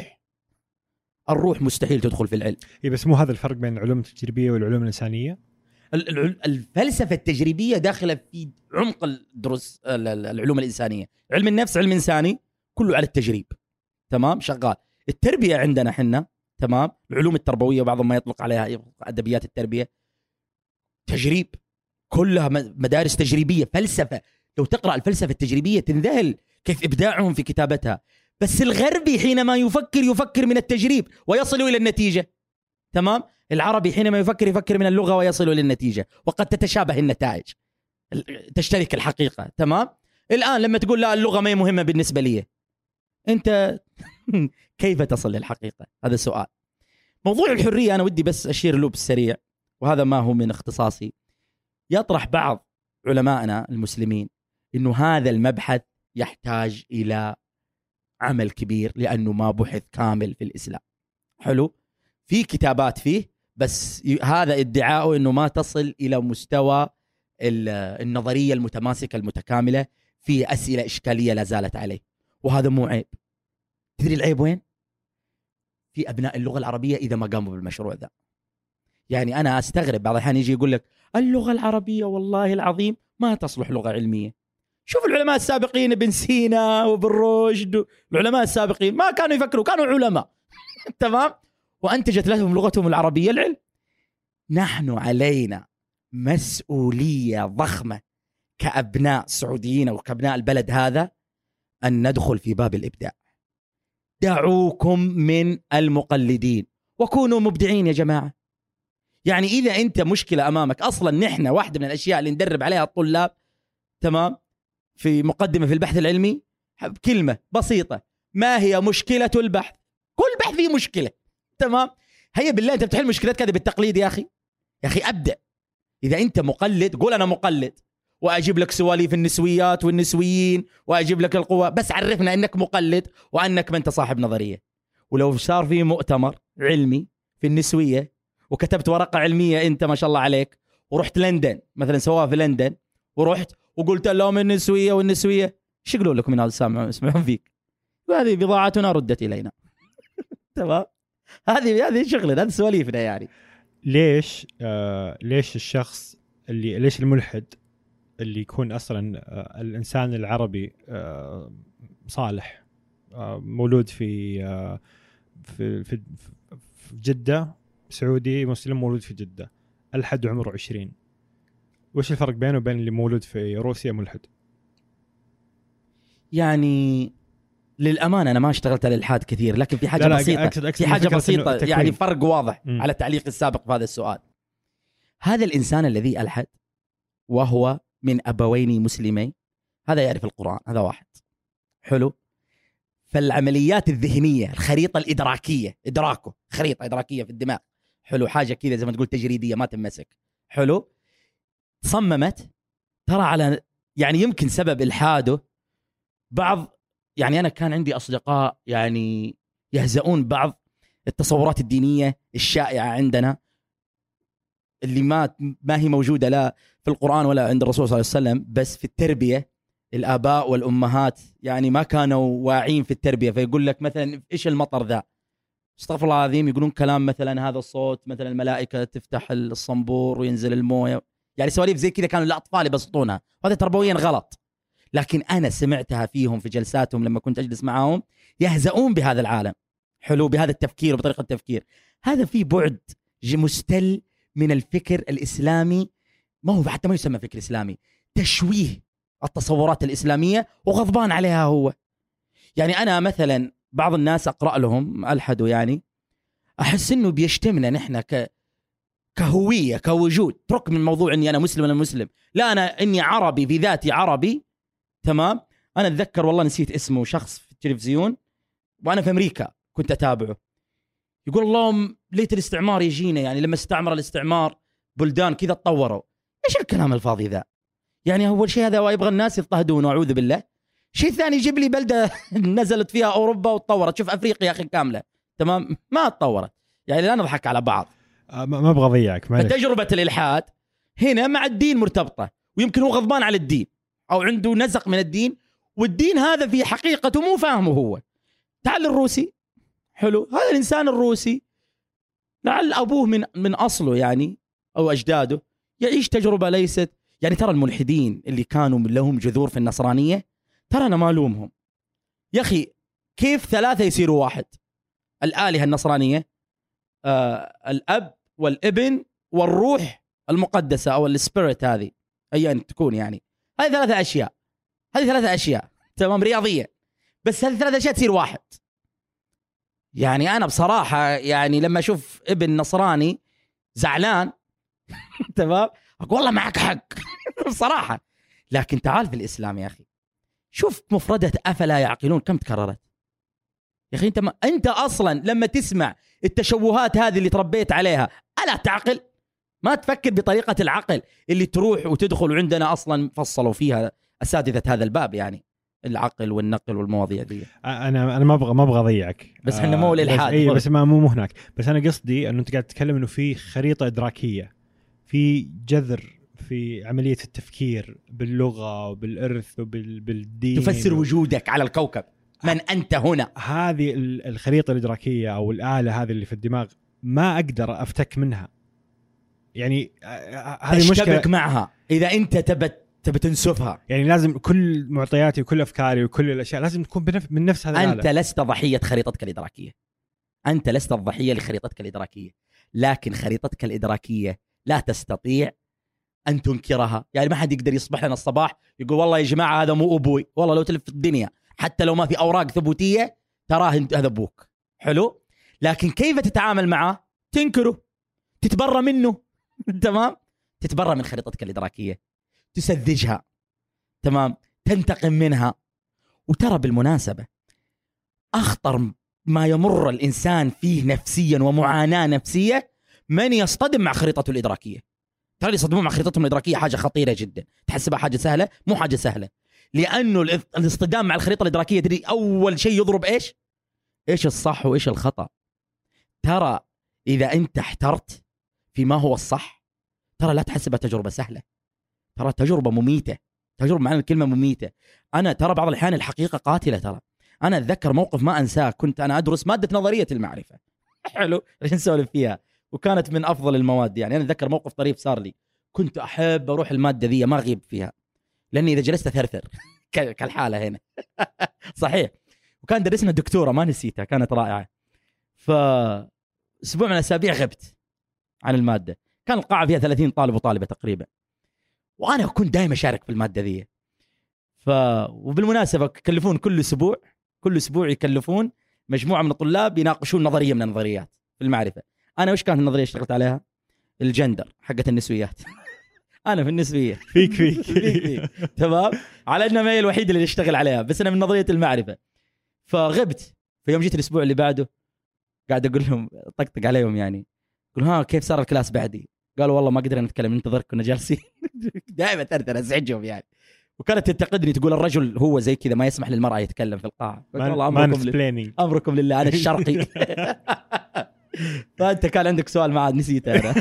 الروح مستحيل تدخل في العلم. بس مو هذا الفرق بين العلوم التجريبية والعلوم الإنسانية؟ الفلسفة التجريبية داخلة في عمق الدروس العلوم الإنسانية. علم النفس علم إنساني كله على التجريب. تمام. شغال. التربية عندنا حنا، تمام، العلوم التربوية وبعض ما يطلق عليها أدبيات التربية، تجريب، كلها مدارس تجريبية. فلسفة، لو تقرأ الفلسفة التجريبية تنذهل كيف إبداعهم في كتابتها. بس الغربي حينما يفكر من التجريب ويصل إلى النتيجة. تمام. العربي حينما يفكر من اللغة ويصل إلى النتيجة، وقد تتشابه النتائج، تشترك الحقيقة. تمام. الآن لما تقول لا اللغة ما هي مهمة بالنسبة لي، أنت كيف تصل للحقيقة؟ هذا السؤال. موضوع الحرية أنا ودي بس أشير له بالسريع، وهذا ما هو من اختصاصي. يطرح بعض علمائنا المسلمين إنه هذا المبحث يحتاج إلى عمل كبير لأنه ما بحث كامل في الإسلام. حلو. في كتابات فيه، بس هذا ادعاؤه إنه ما تصل إلى مستوى النظرية المتماسكة المتكاملة، في أسئلة إشكالية لا زالت عليه، وهذا مو عيب. تدري العيب وين؟ في أبناء اللغة العربية إذا ما قاموا بالمشروع ذا. يعني أنا أستغرب بعض الأحيان يجي يقول لك اللغة العربية والله العظيم ما تصلح لغة علمية. شوف العلماء السابقين، ابن سينا وابن رشد، العلماء السابقين ما كانوا يفكروا، كانوا علماء. تمام. وأنتجت لهم لغتهم العربية العلم. نحن علينا مسؤولية ضخمة كأبناء سعوديين أو كأبناء البلد هذا أن ندخل في باب الإبداع. دعوكم من المقلدين وكونوا مبدعين يا جماعة. يعني إذا أنت مشكلة أمامك، أصلا نحن واحدة من الأشياء اللي ندرب عليها الطلاب، تمام، في مقدمة في البحث العلمي، كلمة بسيطة: ما هي مشكلة البحث؟ كل بحث فيه مشكلة. تمام. هيا بالله أنت بتحل مشكلتك هذه بالتقليد يا أخي. يا أخي أبدأ. إذا أنت مقلد قول أنا مقلد، وأجيب لك سواليف النسويات والنسويين، وأجيب لك القوة، بس عرفنا أنك مقلد وأنك ما أنت صاحب نظرية. ولو صار في مؤتمر علمي في النسوية وكتبت ورقة علمية أنت ما شاء الله عليك، ورحت لندن مثلا، سواها في لندن، ورحت وقلت لهم النسوية والنسوية، ايش يقولون لكم من هذا السامع يسمعون فيك؟ وهذه بضاعتنا ردت إلينا. تمام. هذه شغلة، هذه سواليفنا يعني. ليش الشخص ليش الملحد اللي يكون أصلا الإنسان العربي صالح، مولود في جدة، سعودي مسلم مولود في جدة، الحد عمره 20، وش الفرق بينه وبين اللي مولود في روسيا ملحد؟ يعني للأمانة أنا ما اشتغلت على الإلحاد كثير، لكن في حاجة بسيطة، في حاجة بسيطة يعني فرق واضح على التعليق السابق في هذا السؤال. هذا الإنسان الذي ألحد وهو من أبوين مسلمين، هذا يعرف القرآن، هذا واحد. حلو. فالعمليات الذهنية، الخريطة الإدراكية، إدراكه خريطة إدراكية في الدماغ، حلو، حاجة كذا زي ما تقول تجريدية ما تمسك. حلو. صممت ترى على يعني يمكن سبب إلحاده بعض، يعني أنا كان عندي أصدقاء يعني يهزؤون بعض التصورات الدينية الشائعة عندنا اللي ما هي موجودة لا في القرآن ولا عند الرسول صلى الله عليه وسلم، بس في التربية الآباء والأمهات يعني ما كانوا واعين في التربية. فيقول لك مثلا إيش المطر ذا، استغفر الله العظيم، يقولون كلام مثلا هذا الصوت مثلا الملائكة تفتح الصنبور وينزل المويه، يعني سواليف زي كذا كانوا الأطفال يبسطونها، وهذا تربويا غلط. لكن أنا سمعتها فيهم في جلساتهم لما كنت أجلس معهم، يهزؤون بهذا العالم. حلو. بهذا التفكير وبطريقة التفكير هذا في بعد مستل من الفكر الإسلامي، ما هو حتى ما يسمى فكر إسلامي، تشويه التصورات الإسلامية وغضبان عليها هو. يعني أنا مثلا بعض الناس أقرأ لهم ألحدوا، يعني أحس إنه بيشتمنا نحن كهوية كوجود. ترك من موضوع إني أنا مسلم أنا مسلم، لا، أنا إني عربي في ذاتي عربي. تمام. أنا أتذكر والله نسيت اسمه، شخص في التلفزيون وأنا في أمريكا كنت أتابعه، يقول اللهم ليت الاستعمار يجينا، يعني لما استعمر الاستعمار بلدان كذا تطوروا. إيش الكلام الفاضي ذا؟ يعني أول شيء هذا يبغى الناس يضطهدون وأعوذ بالله. شيء ثاني يجيب لي بلدة نزلت فيها أوروبا وتطورت. شوف أفريقيا يا أخي كاملة، تمام، ما تطورت. يعني لا نضحك على بعض. ما أبغى أضيعك. فتجربة الإلحاد هنا مع الدين مرتبطة، ويمكن هو غضبان على الدين أو عنده نزق من الدين، والدين هذا في حقيقته مو فاهمه هو. تعال الروسي، حلو، هذا الإنسان الروسي لعل أبوه من أصله يعني أو أجداده يعيش تجربة ليست، يعني ترى الملحدين اللي كانوا لهم جذور في النصرانية، ترى أنا ما ألومهم يا أخي. كيف 3 يصيروا واحد؟ الآلهة النصرانية، الأب والابن والروح المقدسة أو السبيريت، هذه أي أن تكون، يعني هذه 3 أشياء، هذه 3 أشياء، تمام، رياضية. بس هذه الثلاث اشياء تصير واحد. يعني انا بصراحه يعني لما اشوف ابن نصراني زعلان تمام اقول والله معك حق بصراحه. لكن تعال في الاسلام يا اخي شوف مفردة افلا يعقلون كم تكررت يا اخي. انت اصلا لما تسمع التشوهات هذه اللي تربيت عليها الا تعقل؟ ما تفكر بطريقه العقل اللي تروح وتدخل. وعندنا اصلا فصلوا فيها اساتذه هذا الباب، يعني العقل والنقل والمواضيع دي. انا ما ابغى اضيعك، بس احنا مو للحاد. بس ما مو هناك. بس انا قصدي انه انت قاعد تتكلم انه في خريطه ادراكيه، في جذر في عمليه التفكير باللغه وبالارث وبالدين، تفسر وجودك على الكوكب، من انت هنا. هذه الخريطه الادراكيه او الاله هذه اللي في الدماغ ما اقدر افتك منها. يعني هذه مشكله معها اذا انت تبى تنسفها. يعني لازم كل معطياتي وكل افكاري وكل الاشياء لازم تكون من نفس هذا انت الآلة. لست ضحيه خريطتك الادراكيه، انت لست الضحيه لخريطتك الادراكيه، لكن خريطتك الادراكيه لا تستطيع ان تنكرها. يعني ما حد يقدر يصبح لنا الصباح يقول والله يا جماعه هذا مو ابوي. والله لو تلف الدنيا حتى لو ما في اوراق ثبوتيه تراه هذا ابوك. حلو، لكن كيف تتعامل معه؟ تنكره، تتبرى منه تمام، تتبرى من خريطتك الادراكيه، تسذجها، تمام، تنتقم منها. وترى بالمناسبة أخطر ما يمر الإنسان فيه نفسيا ومعاناة نفسية من يصطدم مع خريطته الإدراكية. ترى يصطدمون مع خريطتهم الإدراكية حاجة خطيرة جدا. تحسبها حاجة سهلة، مو حاجة سهلة، لأنه الاصطدام مع الخريطة الإدراكية تدري أول شيء يضرب إيش الصح وإيش الخطأ. ترى إذا أنت احترت في ما هو الصح ترى لا تحسبها تجربة سهلة، ترى تجربة مميتة، تجربة معنى الكلمة مميتة. أنا ترى بعض الأحيان الحقيقة قاتلة. ترى أنا أتذكر موقف ما أنساه، كنت أنا أدرس مادة نظرية المعرفة حلو ليش نسولف فيها، وكانت من أفضل المواد. يعني أنا أتذكر موقف طريف صار لي، كنت أحب أروح المادة ذي ما أغيب فيها لأني إذا جلست أثرثر كالحالة هنا صحيح. وكان درسنا دكتورة ما نسيتها كانت رائعة، فأسبوع من الأسابيع غبت عن المادة. كان القاعة فيها 30 طالب وطالبة تقريبا، وانا كنت دائما اشارك في الماده ذي. وبالمناسبه يكلفون كل اسبوع يكلفون مجموعه من الطلاب يناقشون نظريه من النظريات في المعرفه. انا وش كانت النظريه اشتغلت عليها؟ الجندر حقه النسويات انا في النسويه فيك تمام، على انها ما هي الوحيده اللي اشتغل عليها، بس انا من نظريه المعرفه. فغبت. في يوم جيت الاسبوع اللي بعده قاعد اقول لهم طقطق عليهم، يعني قل ها كيف صار الكلاس بعدي؟ قالوا والله ما قدرنا نتكلم ننتظرك كنا جالسين دائما ترتر ازعجهم يعني. وكانت تنتقدني تقول الرجل هو زي كذا ما يسمح للمرأة يتكلم في القاعة. والله أمركم لله أنا الشرقي فأنت كان عندك سؤال ما عاد نسيته أنا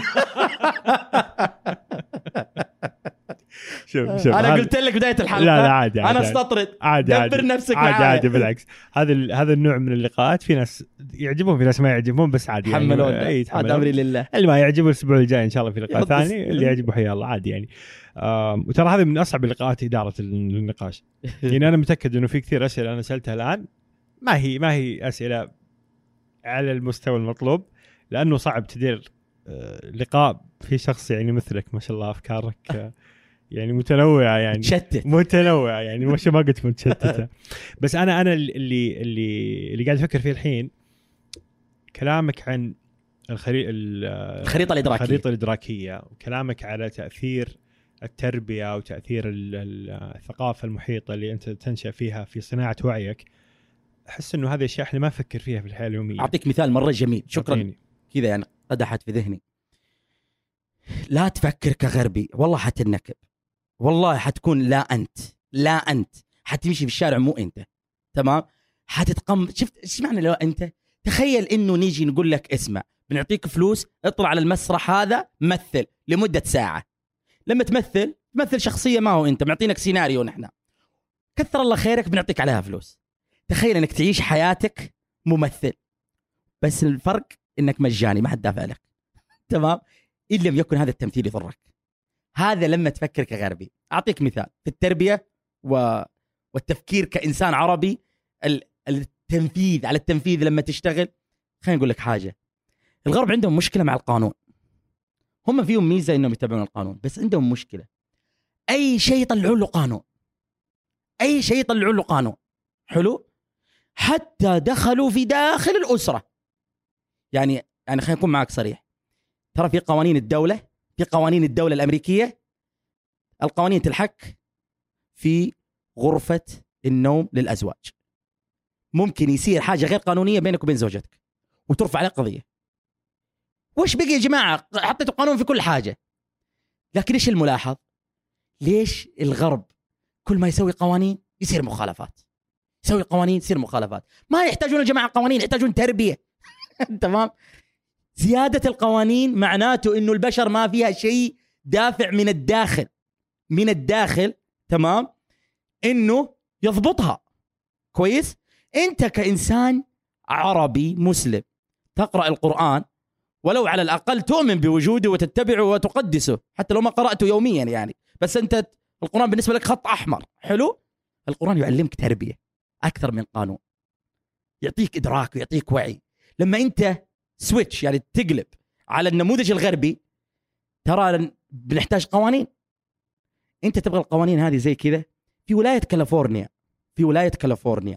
شوف أنا قلت لك بداية الحلقة لا عادي أنا استطرد دبر نفسك عادي بالعكس. هذا النوع من اللقاءات في ناس يعجبهم في ناس ما يعجبهم، بس عادي حملون يعني هذا أمري لله. اللي ما يعجبه الأسبوع الجاي إن شاء الله في لقاء ثاني، اللي يعجبه حيا الله عادي يعني. وترى هذه من أصعب اللقاءات إدارة النقاش يعني. أنا متأكد إنه في كثير أسئلة أنا سألتها الآن ما هي أسئلة على المستوى المطلوب، لأنه صعب تدير لقاء في شخص يعني مثلك ما شاء الله أفكارك يعني متنوعة، يعني متنوعة يعني مش ما قلت متشتتة بس أنا اللي قاعد أفكر فيه الحين كلامك عن الخريطة الإدراكية وكلامك على تأثير التربية وتأثير الثقافة المحيطة اللي أنت تنشأ فيها في صناعة وعيك. أحس إنه هذه الأشياء إحنا ما نفكر فيها في الحياة اليومية. أعطيك مثال مرة جميل، شكرا كذا يعني قدحت في ذهني. لا تفكر كغربي، والله حتنكب، والله حتكون لا أنت حتمشي في الشارع مو أنت، تمام، حتتقم. شفت إيش معنى لو أنت؟ تخيل إنه نيجي نقول لك اسمع بنعطيك فلوس اطلع على المسرح هذا مثل لمدة ساعة. لما تمثل شخصية ما هو أنت، معطينك سيناريو نحن كثر الله خيرك بنعطيك عليها فلوس. تخيل إنك تعيش حياتك ممثل، بس الفرق إنك مجاني ما حد دافع لك، تمام، إن لم يكن هذا التمثيل يضرك. هذا لما تفكر كغربي. أعطيك مثال في التربية والتفكير كإنسان عربي. التنفيذ لما تشتغل. خليني أقول لك حاجة، الغرب عندهم مشكلة مع القانون. هم فيهم ميزة إنهم يتبعون القانون، بس عندهم مشكلة أي شيء يطلعون له قانون، حلو. حتى دخلوا في داخل الأسرة. يعني خلينا نكون معك صريح، ترى في قوانين الدولة، في قوانين الدولة الأمريكية، القوانين تلحق في غرفة النوم للأزواج. ممكن يصير حاجة غير قانونية بينك وبين زوجتك وترفع عليك قضية. وش بقي يا جماعة؟ حطيتوا قانون في كل حاجة. لكن إيش الملاحظ؟ ليش الغرب كل ما يسوي قوانين يصير مخالفات، يسوي قوانين يصير مخالفات؟ ما يحتاجون يا جماعة قوانين، يحتاجون تربية. تمام. زيادة القوانين معناته إنه البشر ما فيها شيء دافع من الداخل تمام إنه يضبطها كويس. أنت كإنسان عربي مسلم تقرأ القرآن، ولو على الأقل تؤمن بوجوده وتتبعه وتقدسه، حتى لو ما قرأته يوميا يعني، بس أنت القرآن بالنسبة لك خط أحمر. حلو. القرآن يعلمك تربية أكثر من قانون، يعطيك إدراك ويعطيك وعي. لما أنت سويتش يعني تقلب على النموذج الغربي، ترى بنحتاج قوانين. أنت تبغى القوانين هذه زي كذا. في ولاية كاليفورنيا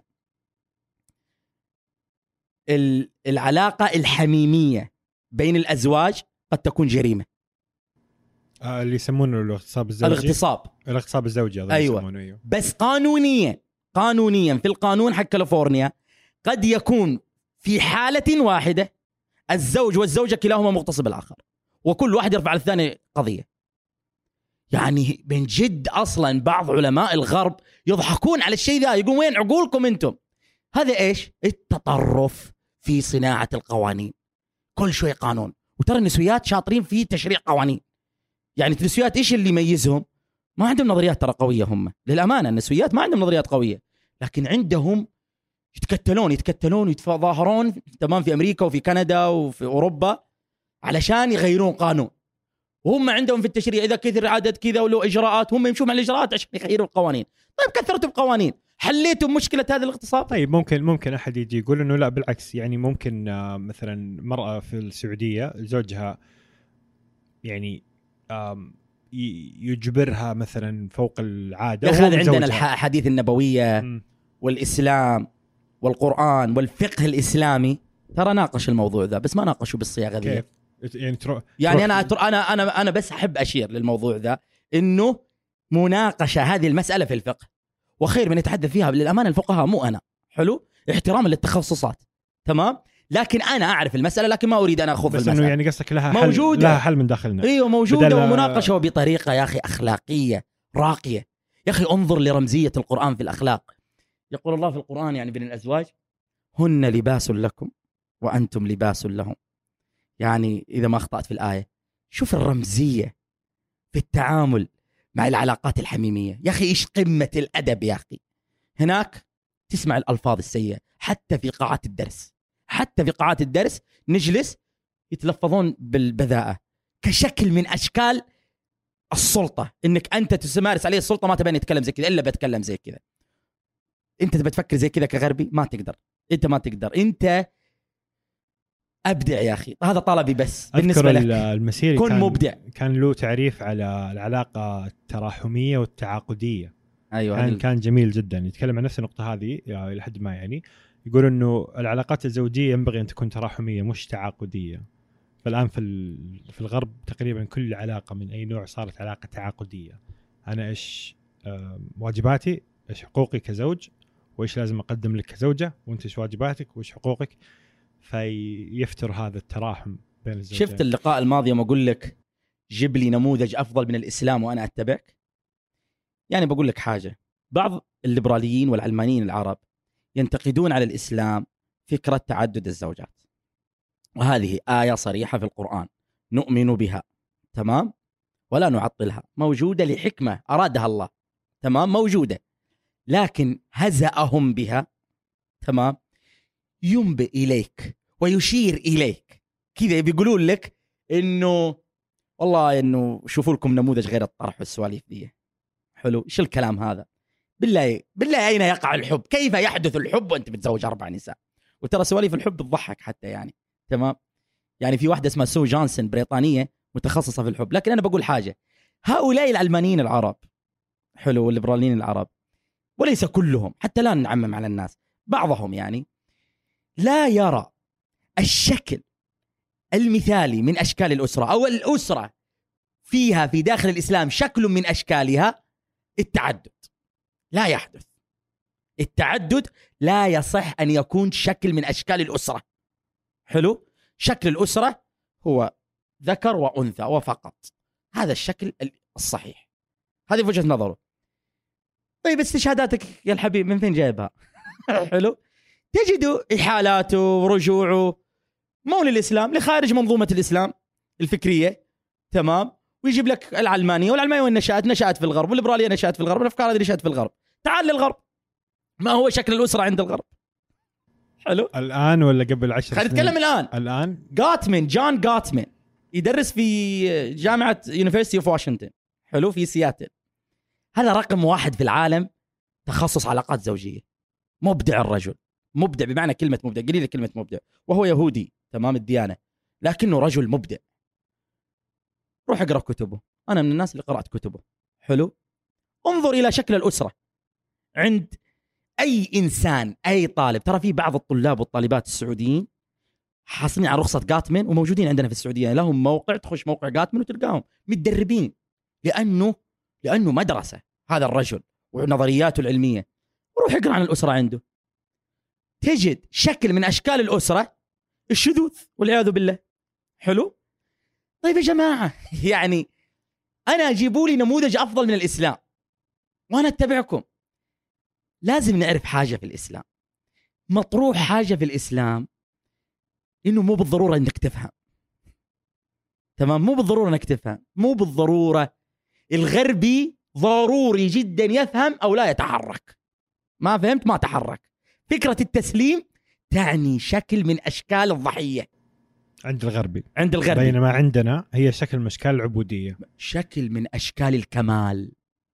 العلاقة الحميمية بين الأزواج قد تكون جريمة. اللي يسمونه الاغتصاب الزوجي. الاغتصاب الزوجي. أيوة. بس قانونيا في القانون حق كاليفورنيا قد يكون في حالة واحدة الزوج والزوجة كلاهما مغتصب الآخر، وكل واحد يرفع على الثاني قضية. يعني من جد أصلا بعض علماء الغرب يضحكون على الشيء ذا، يقولون وين عقولكم أنتم؟ هذا إيش؟ التطرف في صناعة القوانين. كل شوي قانون. وترى النسويات شاطرين في تشريع قوانين. يعني النسويات إيش اللي يميزهم؟ ما عندهم نظريات ترى قوية. هم للأمانة النسويات ما عندهم نظريات قوية، لكن عندهم يتكتلون ويتظاهرون تمام في أمريكا وفي كندا وفي أوروبا علشان يغيرون قانون. وهم عندهم في التشريع إذا كثر عدد كذا ولو إجراءات هم يمشون على الإجراءات عشان يغيروا القوانين. طيب كثرتوا القوانين، حليتوا مشكلة هذا الاغتصاب؟ طيب ممكن أحد يجي يقول إنه لا بالعكس. يعني ممكن مثلا مرأة في السعودية زوجها يعني يجبرها مثلا فوق العادة. هذا عندنا الحديث النبوية والإسلام والقرآن والفقه الإسلامي ترى ناقش الموضوع ذا، بس ما ناقشوا بالصياغة ذي. يعني أنا بس أحب أشير للموضوع ذا إنه مناقشة هذه المسألة في الفقه وخير من يتحدث فيها للأمانة الفقهاء، مو أنا. حلو. احتراما للتخصصات تمام. لكن أنا أعرف المسألة لكن ما أريد أنا أخوض في المسألة. بس إنه يعني قصدك لها حل من داخلنا. أيوة موجودة ومناقشة وبطريقة يا أخي أخلاقية راقية. يا أخي انظر لرمزية القرآن في الأخلاق. يقول الله في القرآن يعني بين الأزواج هن لباس لكم وأنتم لباس لهم. يعني إذا ما أخطأت في الآية، شوف الرمزية في التعامل مع العلاقات الحميمية. يا أخي إيش قمة الأدب يا أخي. هناك تسمع الألفاظ السيئة حتى في قاعات الدرس نجلس يتلفظون بالبذاءة كشكل من أشكال السلطة، إنك أنت تمارس عليه السلطة. ما تبين يتكلم زي كذا إلا بتكلم زي كذا. أنت تبى تفكر زي كذا كغربي ما تقدر. أنت أبدع يا أخي. هذا طلبي بس بالنسبة لك. المسيري كن مبدع. كان له تعريف على العلاقة التراحمية والتعاقدية. أيوة. كان جميل جدا. يتكلم عن نفس النقطة هذه إلى حد ما. يعني يقول إنه العلاقات الزوجية ينبغي أن تكون تراحمية مش تعاقدية. فالآن في الغرب تقريبا كل علاقة من أي نوع صارت علاقة تعاقدية. أنا إيش واجباتي، إيش حقوقي كزوج، وإيش لازم أقدم لك كزوجة، وأنت إيش واجباتك وإيش حقوقك. فيفتر هذا التراحم بين الزوجين. شفت اللقاء الماضي ما أقول لك جيب لي نموذج أفضل من الإسلام وأنا أتبعك. يعني بقول لك حاجة، بعض الليبراليين والعلمانيين العرب ينتقدون على الإسلام فكرة تعدد الزوجات، وهذه آية صريحة في القرآن نؤمن بها تمام ولا نعطلها، موجودة لحكمة أرادها الله تمام، موجودة. لكن هزأهم بها تمام ينبئ إليك ويشير إليك كذا، بيقولون لك إنه والله إنه شوفوا لكم نموذج غير الطرح والسواليف دي. حلو. إيش الكلام هذا؟ بالله أين يقع الحب؟ كيف يحدث الحب وأنت بتزوج 4 نساء؟ وترى سواليف الحب بتضحك حتى يعني تمام. يعني في واحدة اسمها سو جونسون بريطانية متخصصة في الحب. لكن أنا بقول حاجة، هؤلاء العلمانيين العرب حلو والليبراليين العرب، وليس كلهم حتى لا نعمم على الناس، بعضهم يعني لا يرى الشكل المثالي من أشكال الأسرة، أو الأسرة فيها في داخل الإسلام شكل من أشكالها التعدد. لا يحدث التعدد، لا يصح أن يكون شكل من أشكال الأسرة. حلو؟ شكل الأسرة هو ذكر وأنثى وفقط، هذا الشكل الصحيح، هذه وجهة نظره. طيب استشهاداتك يا الحبيب من فين جايبها؟ حلو؟ تجد إحالاته ورجوعه مو للإسلام، لخارج منظومة الإسلام الفكرية، تمام؟ ويجيب لك العلمانية، والعلمانية وين نشأت في الغرب، والليبرالية نشأت في الغرب، والأفكار هذه نشأت في الغرب. تعال للغرب، ما هو شكل الأسرة عند الغرب؟ حلو؟ الآن ولا قبل 10 سنين؟ خلينا نتكلم الآن. الآن جون غاتمان يدرس في جامعة يونيفرسيتي اوف واشنطن، حلو، في سياتل. هذا رقم 1 في العالم تخصص علاقات زوجية. مبدع الرجل، مبدع بمعنى كلمة مبدع، قليل كلمة مبدع، وهو يهودي تمام الديانة، لكنه رجل مبدع. روح اقرأ كتبه، أنا من الناس اللي قرأت كتبه. حلو؟ انظر إلى شكل الأسرة عند أي إنسان، أي طالب. ترى في بعض الطلاب والطالبات السعوديين حاصلين على رخصة غاتمان وموجودين عندنا في السعودية، لهم موقع، تخش موقع غاتمان وتلقاهم متدربين، لأنه مدرسة هذا الرجل ونظرياته العلمية. وروح اقرأ عن الأسرة عنده، تجد شكل من أشكال الأسرة الشذوذ والعياذ بالله. حلو؟ طيب يا جماعة، يعني أنا أجيبوا لي نموذج أفضل من الإسلام وأنا أتبعكم. لازم نعرف حاجة في الإسلام، مطروح حاجة في الإسلام إنه مو بالضرورة إنك تفهم، تمام؟ مو بالضرورة إنك تفهم، مو بالضرورة. الغربي ضروري جدا يفهم أو لا يتحرك. ما فهمت ما تحرك. فكرة التسليم تعني شكل من أشكال الضحية عند الغربي، بينما عندنا هي شكل من أشكال العبودية، شكل من أشكال الكمال.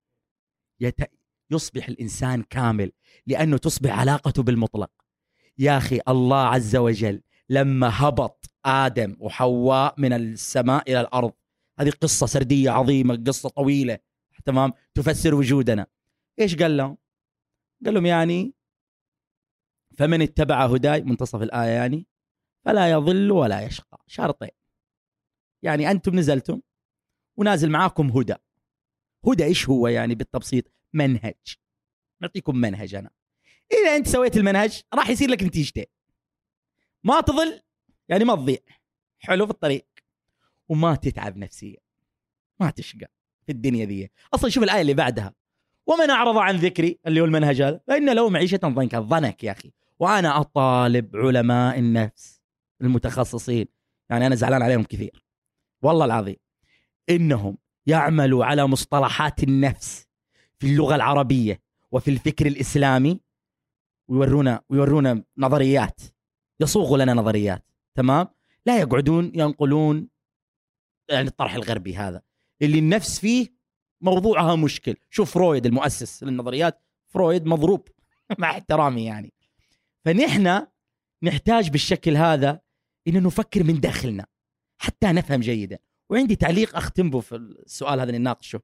يصبح الإنسان كامل لأنه تصبح علاقته بالمطلق. يا أخي الله عز وجل لما هبط آدم وحواء من السماء إلى الأرض، هذه قصة سردية عظيمة، قصة طويلة تمام تفسر وجودنا. إيش قال لهم؟ قال لهم يعني فمن اتبع هداي، منتصف الآية يعني، فلا يضل ولا يشقى. شرطين، يعني أنتم نزلتم ونازل معاكم هدى. هدى إيش هو يعني بالتبسيط؟ منهج. نعطيكم منهج. أنا إذا أنت سويت المنهج راح يصير لك نتيجتين، ما تضل يعني ما تضيع، حلو، في الطريق، وما تتعب نفسيا، ما تشقى في الدنيا ذي. أصلا شوف الآية اللي بعدها، ومن أعرض عن ذكري، اللي هو المنهج هذا، فإن له معيشة ضنكا. ضنك يا أخي. وأنا أطالب علماء النفس المتخصصين، يعني أنا زعلان عليهم كثير والله العظيم، إنهم يعملوا على مصطلحات النفس في اللغة العربية وفي الفكر الإسلامي، ويورونا نظريات، يصوغوا لنا نظريات، تمام؟ لا يقعدون ينقلون يعني الطرح الغربي هذا اللي النفس فيه موضوعها مشكل. شوف فرويد المؤسس للنظريات، فرويد مضروب مع احترامي يعني. فنحن نحتاج بالشكل هذا إن نفكر من داخلنا حتى نفهم جيدا. وعندي تعليق أختم به في السؤال هذا نناقشه.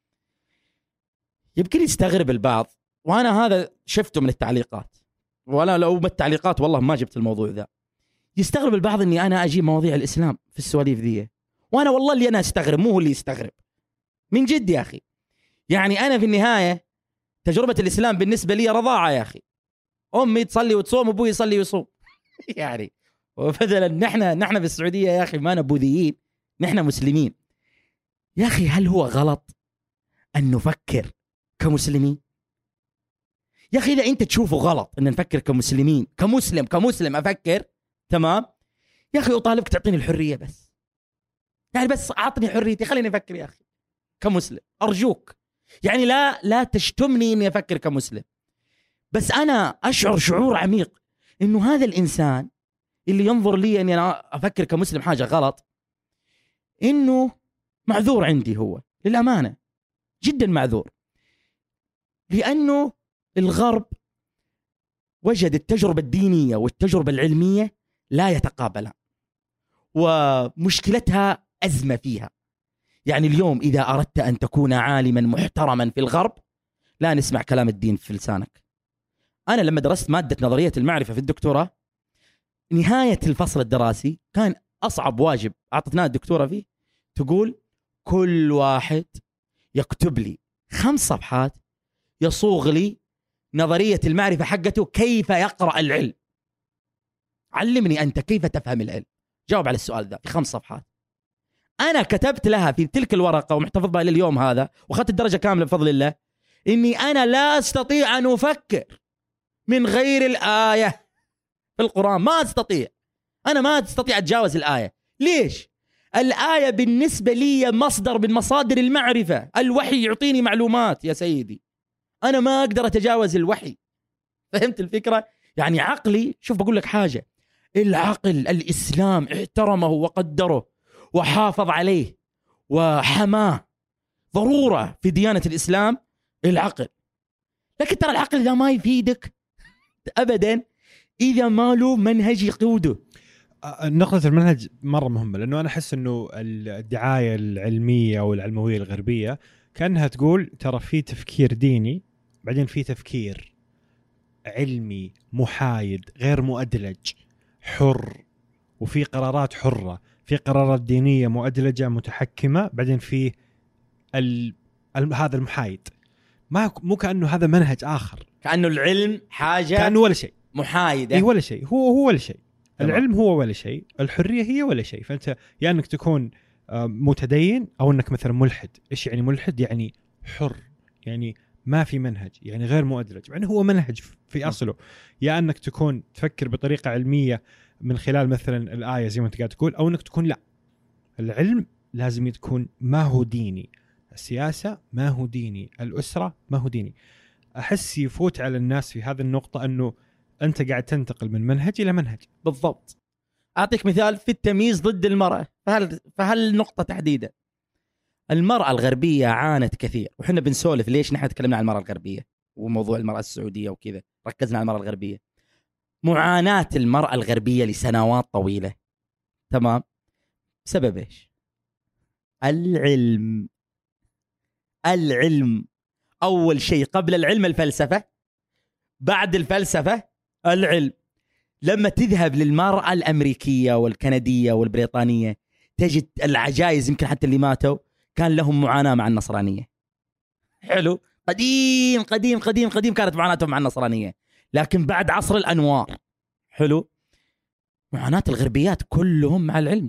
يمكن يستغرب البعض، وأنا هذا شفته من التعليقات، ولا لو ما التعليقات والله ما جبت الموضوع ذا. يستغرب البعض إني أنا أجيب مواضيع الإسلام في السواليف ذي، وأنا والله اللي أنا أستغرب مو هو اللي يستغرب، من جد يا أخي. يعني أنا في النهاية تجربة الإسلام بالنسبة لي رضاعة يا أخي. أمي تصلي وتصوم، أبوي يصلي ويصوم يعني. وبدلا نحن في السعودية يا أخي ما نبوذيين، نحن مسلمين يا أخي. هل هو غلط أن نفكر كمسلمين؟ يا أخي إذا أنت تشوفه غلط أن نفكر كمسلمين، كمسلم أفكر، تمام يا أخي، أطالبك تعطيني الحرية بس، يعني بس أعطني حريتي، خليني أفكر يا أخي كمسلم، أرجوك. يعني لا تشتمني إني أفكر كمسلم، بس أنا أشعر شعور عميق إنه هذا الإنسان اللي ينظر لي أني أنا أفكر كمسلم حاجة غلط، إنه معذور عندي، هو للأمانة جدا معذور، لأنه الغرب وجد التجربة الدينية والتجربة العلمية لا يتقابلها، ومشكلتها أزمة فيها. يعني اليوم إذا أردت أن تكون عالما محترما في الغرب لا نسمع كلام الدين في لسانك. أنا لما درست مادة نظرية المعرفة في الدكتوراه، نهاية الفصل الدراسي كان أصعب واجب أعطتنا الدكتورة فيه، تقول كل واحد يكتب لي 5 صفحات يصوغ لي نظرية المعرفة حقته، كيف يقرأ العلم. علمني أنت كيف تفهم العلم، جاوب على السؤال ذا في 5 صفحات. أنا كتبت لها في تلك الورقة ومحتفظ بها لليوم هذا، وأخذت الدرجة كاملة بفضل الله، إني أنا لا أستطيع أن أفكر من غير الآية في القرآن. ما أستطيع، أنا ما أستطيع أتجاوز الآية. ليش؟ الآية بالنسبة لي مصدر من مصادر المعرفة، الوحي يعطيني معلومات يا سيدي، أنا ما أقدر أتجاوز الوحي. فهمت الفكرة؟ يعني عقلي، شوف بقول لك حاجة، العقل الإسلام احترمه وقدره وحافظ عليه وحماه، ضرورة في ديانة الإسلام العقل. لكن ترى العقل إذا ما يفيدك أبدا إذا ما له منهج يقوده. نقطة المنهج مرة مهمة، لأنه أنا أحس أنه الدعاية العلمية أو العلموية الغربية كأنها تقول ترى في تفكير ديني، بعدين في تفكير علمي محايد غير مؤدلج حر، وفي قرارات حرة، في قرارات دينية مؤدلجة متحكمة، بعدين في هذا المحايد. مو كأنه هذا منهج آخر، كأنه العلم حاجة كأنه ولا شيء محايدة. ولا شيء، هو ولا شيء. العلم هو ولا شيء، الحرية هي ولا شيء. فأنت يا أنك تكون متدين أو أنك مثلا ملحد. إيش يعني ملحد؟ يعني حر، يعني ما في منهج، يعني غير مؤدلج، يعني هو منهج في أصله. يا أنك تكون تفكر بطريقة علمية من خلال مثلا الآية زي ما أنت قاعد تقول، أو أنك تكون لا، العلم لازم يكون ما هو ديني، السياسة ما هو ديني، الأسرة ما هو ديني. أحس يفوت على الناس في هذه النقطة أنه أنت قاعد تنتقل من منهج إلى منهج. بالضبط. أعطيك مثال في التمييز ضد المرأة، فهالنقطة تحديدا. المرأة الغربية عانت كثير، وحنا بنسولف ليش نحن تكلمنا عن المرأة الغربية وموضوع المرأة السعودية وكذا، ركزنا على المرأة الغربية. معاناة المرأة الغربية لسنوات طويلة، تمام، بسبب إيش؟ العلم. أول شيء قبل العلم الفلسفة، بعد الفلسفة العلم. لما تذهب للمرأة الأمريكية والكندية والبريطانية تجد العجائز، يمكن حتى اللي ماتوا كان لهم معاناة مع النصرانية. حلو، قديم قديم قديم قديم كانت معاناتهم مع النصرانية، لكن بعد عصر الأنوار، حلو، معاناة الغربيات كلهم مع العلم.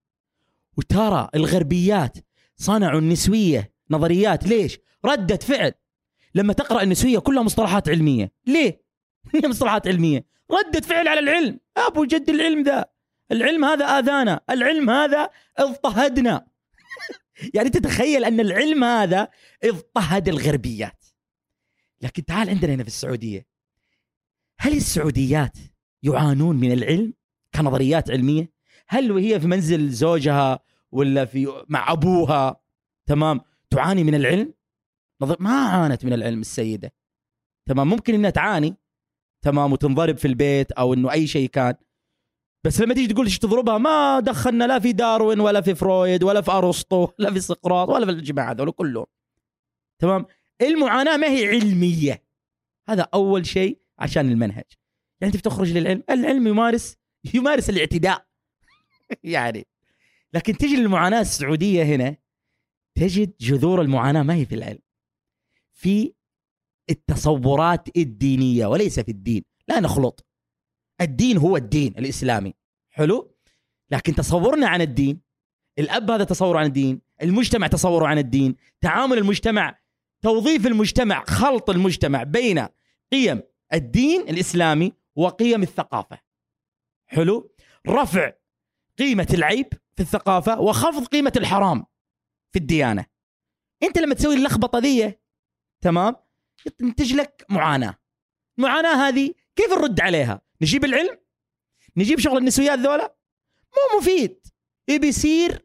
وترى الغربيات صنعوا النسوية نظريات. ليش؟ ردة فعل. لما تقرأ النسوية كلها مصطلحات علمية. ليه؟ هي مصطلحات علمية، ردة فعل على العلم. أبو جد العلم ذا، العلم هذا آذانا، العلم هذا اضطهدنا. يعني تتخيل أن العلم هذا اضطهد الغربيات. لكن تعال عندنا هنا في السعودية، هل السعوديات يعانون من العلم كنظريات علمية؟ هل وهي في منزل زوجها ولا في مع أبوها، تمام، تعاني من العلم؟ ما عانت من العلم السيدة، تمام. ممكن إنها تعاني، تمام، وتنضرب في البيت أو إنه أي شيء كان، بس لما تيجي تقول إيش تضربها، ما دخلنا لا في داروين ولا في فرويد ولا في أرسطو ولا في سقراط ولا في الجماعة هذول كلهم، تمام. المعاناة ما هي علمية. هذا أول شيء عشان المنهج. يعني أنت بتخرج للعلم، العلم يمارس الاعتداء يعني. لكن تجي للمعاناة السعودية هنا تجد جذور المعاناة ما هي في العلم، في التصورات الدينية وليس في الدين. لا نخلط، الدين هو الدين الإسلامي، حلو، لكن تصورنا عن الدين، الأب هذا تصوره عن الدين، المجتمع تصوره عن الدين، تعامل المجتمع، توظيف المجتمع، خلط المجتمع بين قيم الدين الإسلامي وقيم الثقافة، حلو، رفع قيمة العيب في الثقافة وخفض قيمة الحرام في الديانة. أنت لما تسوي اللخبطة ذي، تمام، تنتج لك معاناة. المعاناة هذه كيف نرد عليها؟ نجيب العلم، نجيب شغل النسويات ذولا، مو مفيد، بيصير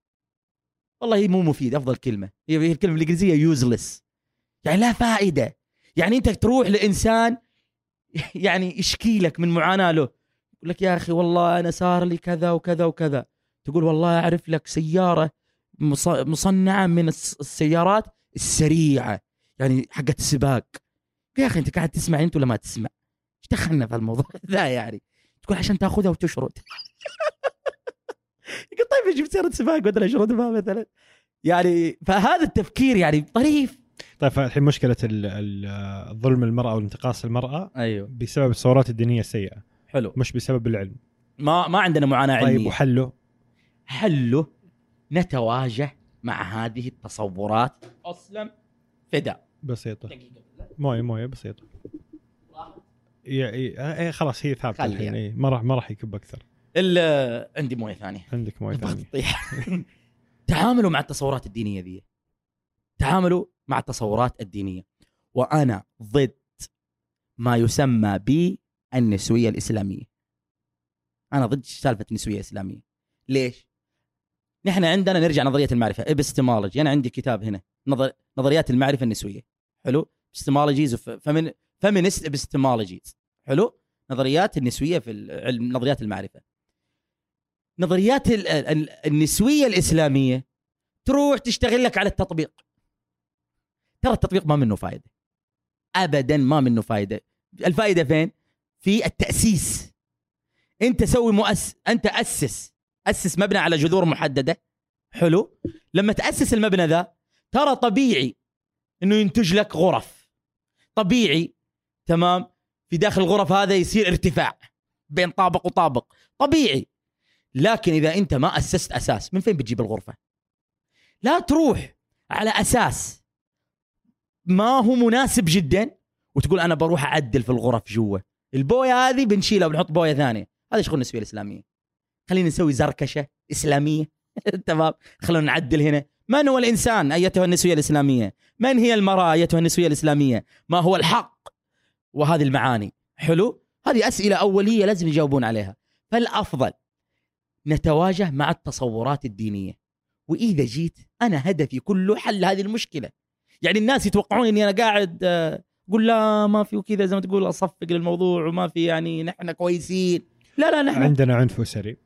والله مو مفيد. أفضل كلمة هي الكلمة الإنجليزية useless، يعني لا فائدة. يعني أنت تروح لإنسان يعني يشكي لك من معاناة له، يقول لك يا أخي والله أنا صار لي كذا وكذا وكذا، تقول والله أعرف لك سيارة مصنعة من السيارات السريعة، يعني حقت السباق، يا اخي انت قاعد تسمع انت ولا ما تسمع؟ ايش دخلنا في الموضوع ذا يعني؟ تقول عشان تاخذها وتشرد. يقول طيب ايش بتصير سباق بدل اشردها مثلا؟ يعني فهذا التفكير يعني طريف. طيب الحين مشكله الظلم المراه والانتقاص المراه ايوه بسبب الثورات الدينيه السيئه، حلو، مش بسبب العلم. ما عندنا معاناه علميه. طيب وحله؟ حله نتواجه مع هذه التصورات. اسلم فدا بسيطه، مويه بسيطه. خلاص هي ثابته الحين. يعني. ما راح يكب اكثر. عندي مويه ثانيه. عندك مويه ثانيه؟ تعاملوا مع التصورات الدينيه ذي، تعاملوا مع التصورات الدينيه. وانا ضد ما يسمى بالنسويه الاسلاميه. انا ضد سالفه النسويه الاسلاميه. ليش؟ نحن عندنا نرجع نظريه المعرفه ابستمولوجي. انا عندي كتاب هنا نظريات المعرفه النسويه. حلو، ابستمولوجيز فيمينست ابستمولوجيز. حلو، نظريات النسويه في علم نظريات المعرفه. نظريات النسويه الاسلاميه تروح تشتغل لك على التطبيق. ترى التطبيق ما منه فائده ابدا، ما منه فائده. الفائده فين؟ في التاسيس. انت سوي انت اسس مبنى على جذور محدده. حلو، لما تاسس المبنى ذا ترى طبيعي انه ينتج لك غرف. طبيعي تمام، في داخل الغرف هذا يصير ارتفاع بين طابق وطابق، طبيعي. لكن اذا انت ما اسست اساس، من فين بتجيب الغرفه؟ لا تروح على اساس ما هو مناسب جدا وتقول انا بروح اعدل في الغرف جوا. البويه هذه بنشيلها وبنحط بويه ثانيه. هذا شغل النسويه الاسلاميه. خلينا نسوي زركشه اسلاميه. تمام، خلونا نعدل هنا. من هو الانسان ايتها النسويه الاسلاميه؟ من هي المراه ايتها النسويه الاسلاميه؟ ما هو الحق؟ وهذه المعاني. حلو، هذه اسئله اوليه لازم يجاوبون عليها. فالافضل نتواجه مع التصورات الدينيه. واذا جيت انا هدفي كله حل هذه المشكله. يعني الناس يتوقعون اني انا قاعد اقول لا ما في وكذا زي ما تقول اصفق للموضوع وما في، يعني نحن كويسين. لا نحن عندنا عنف اسري،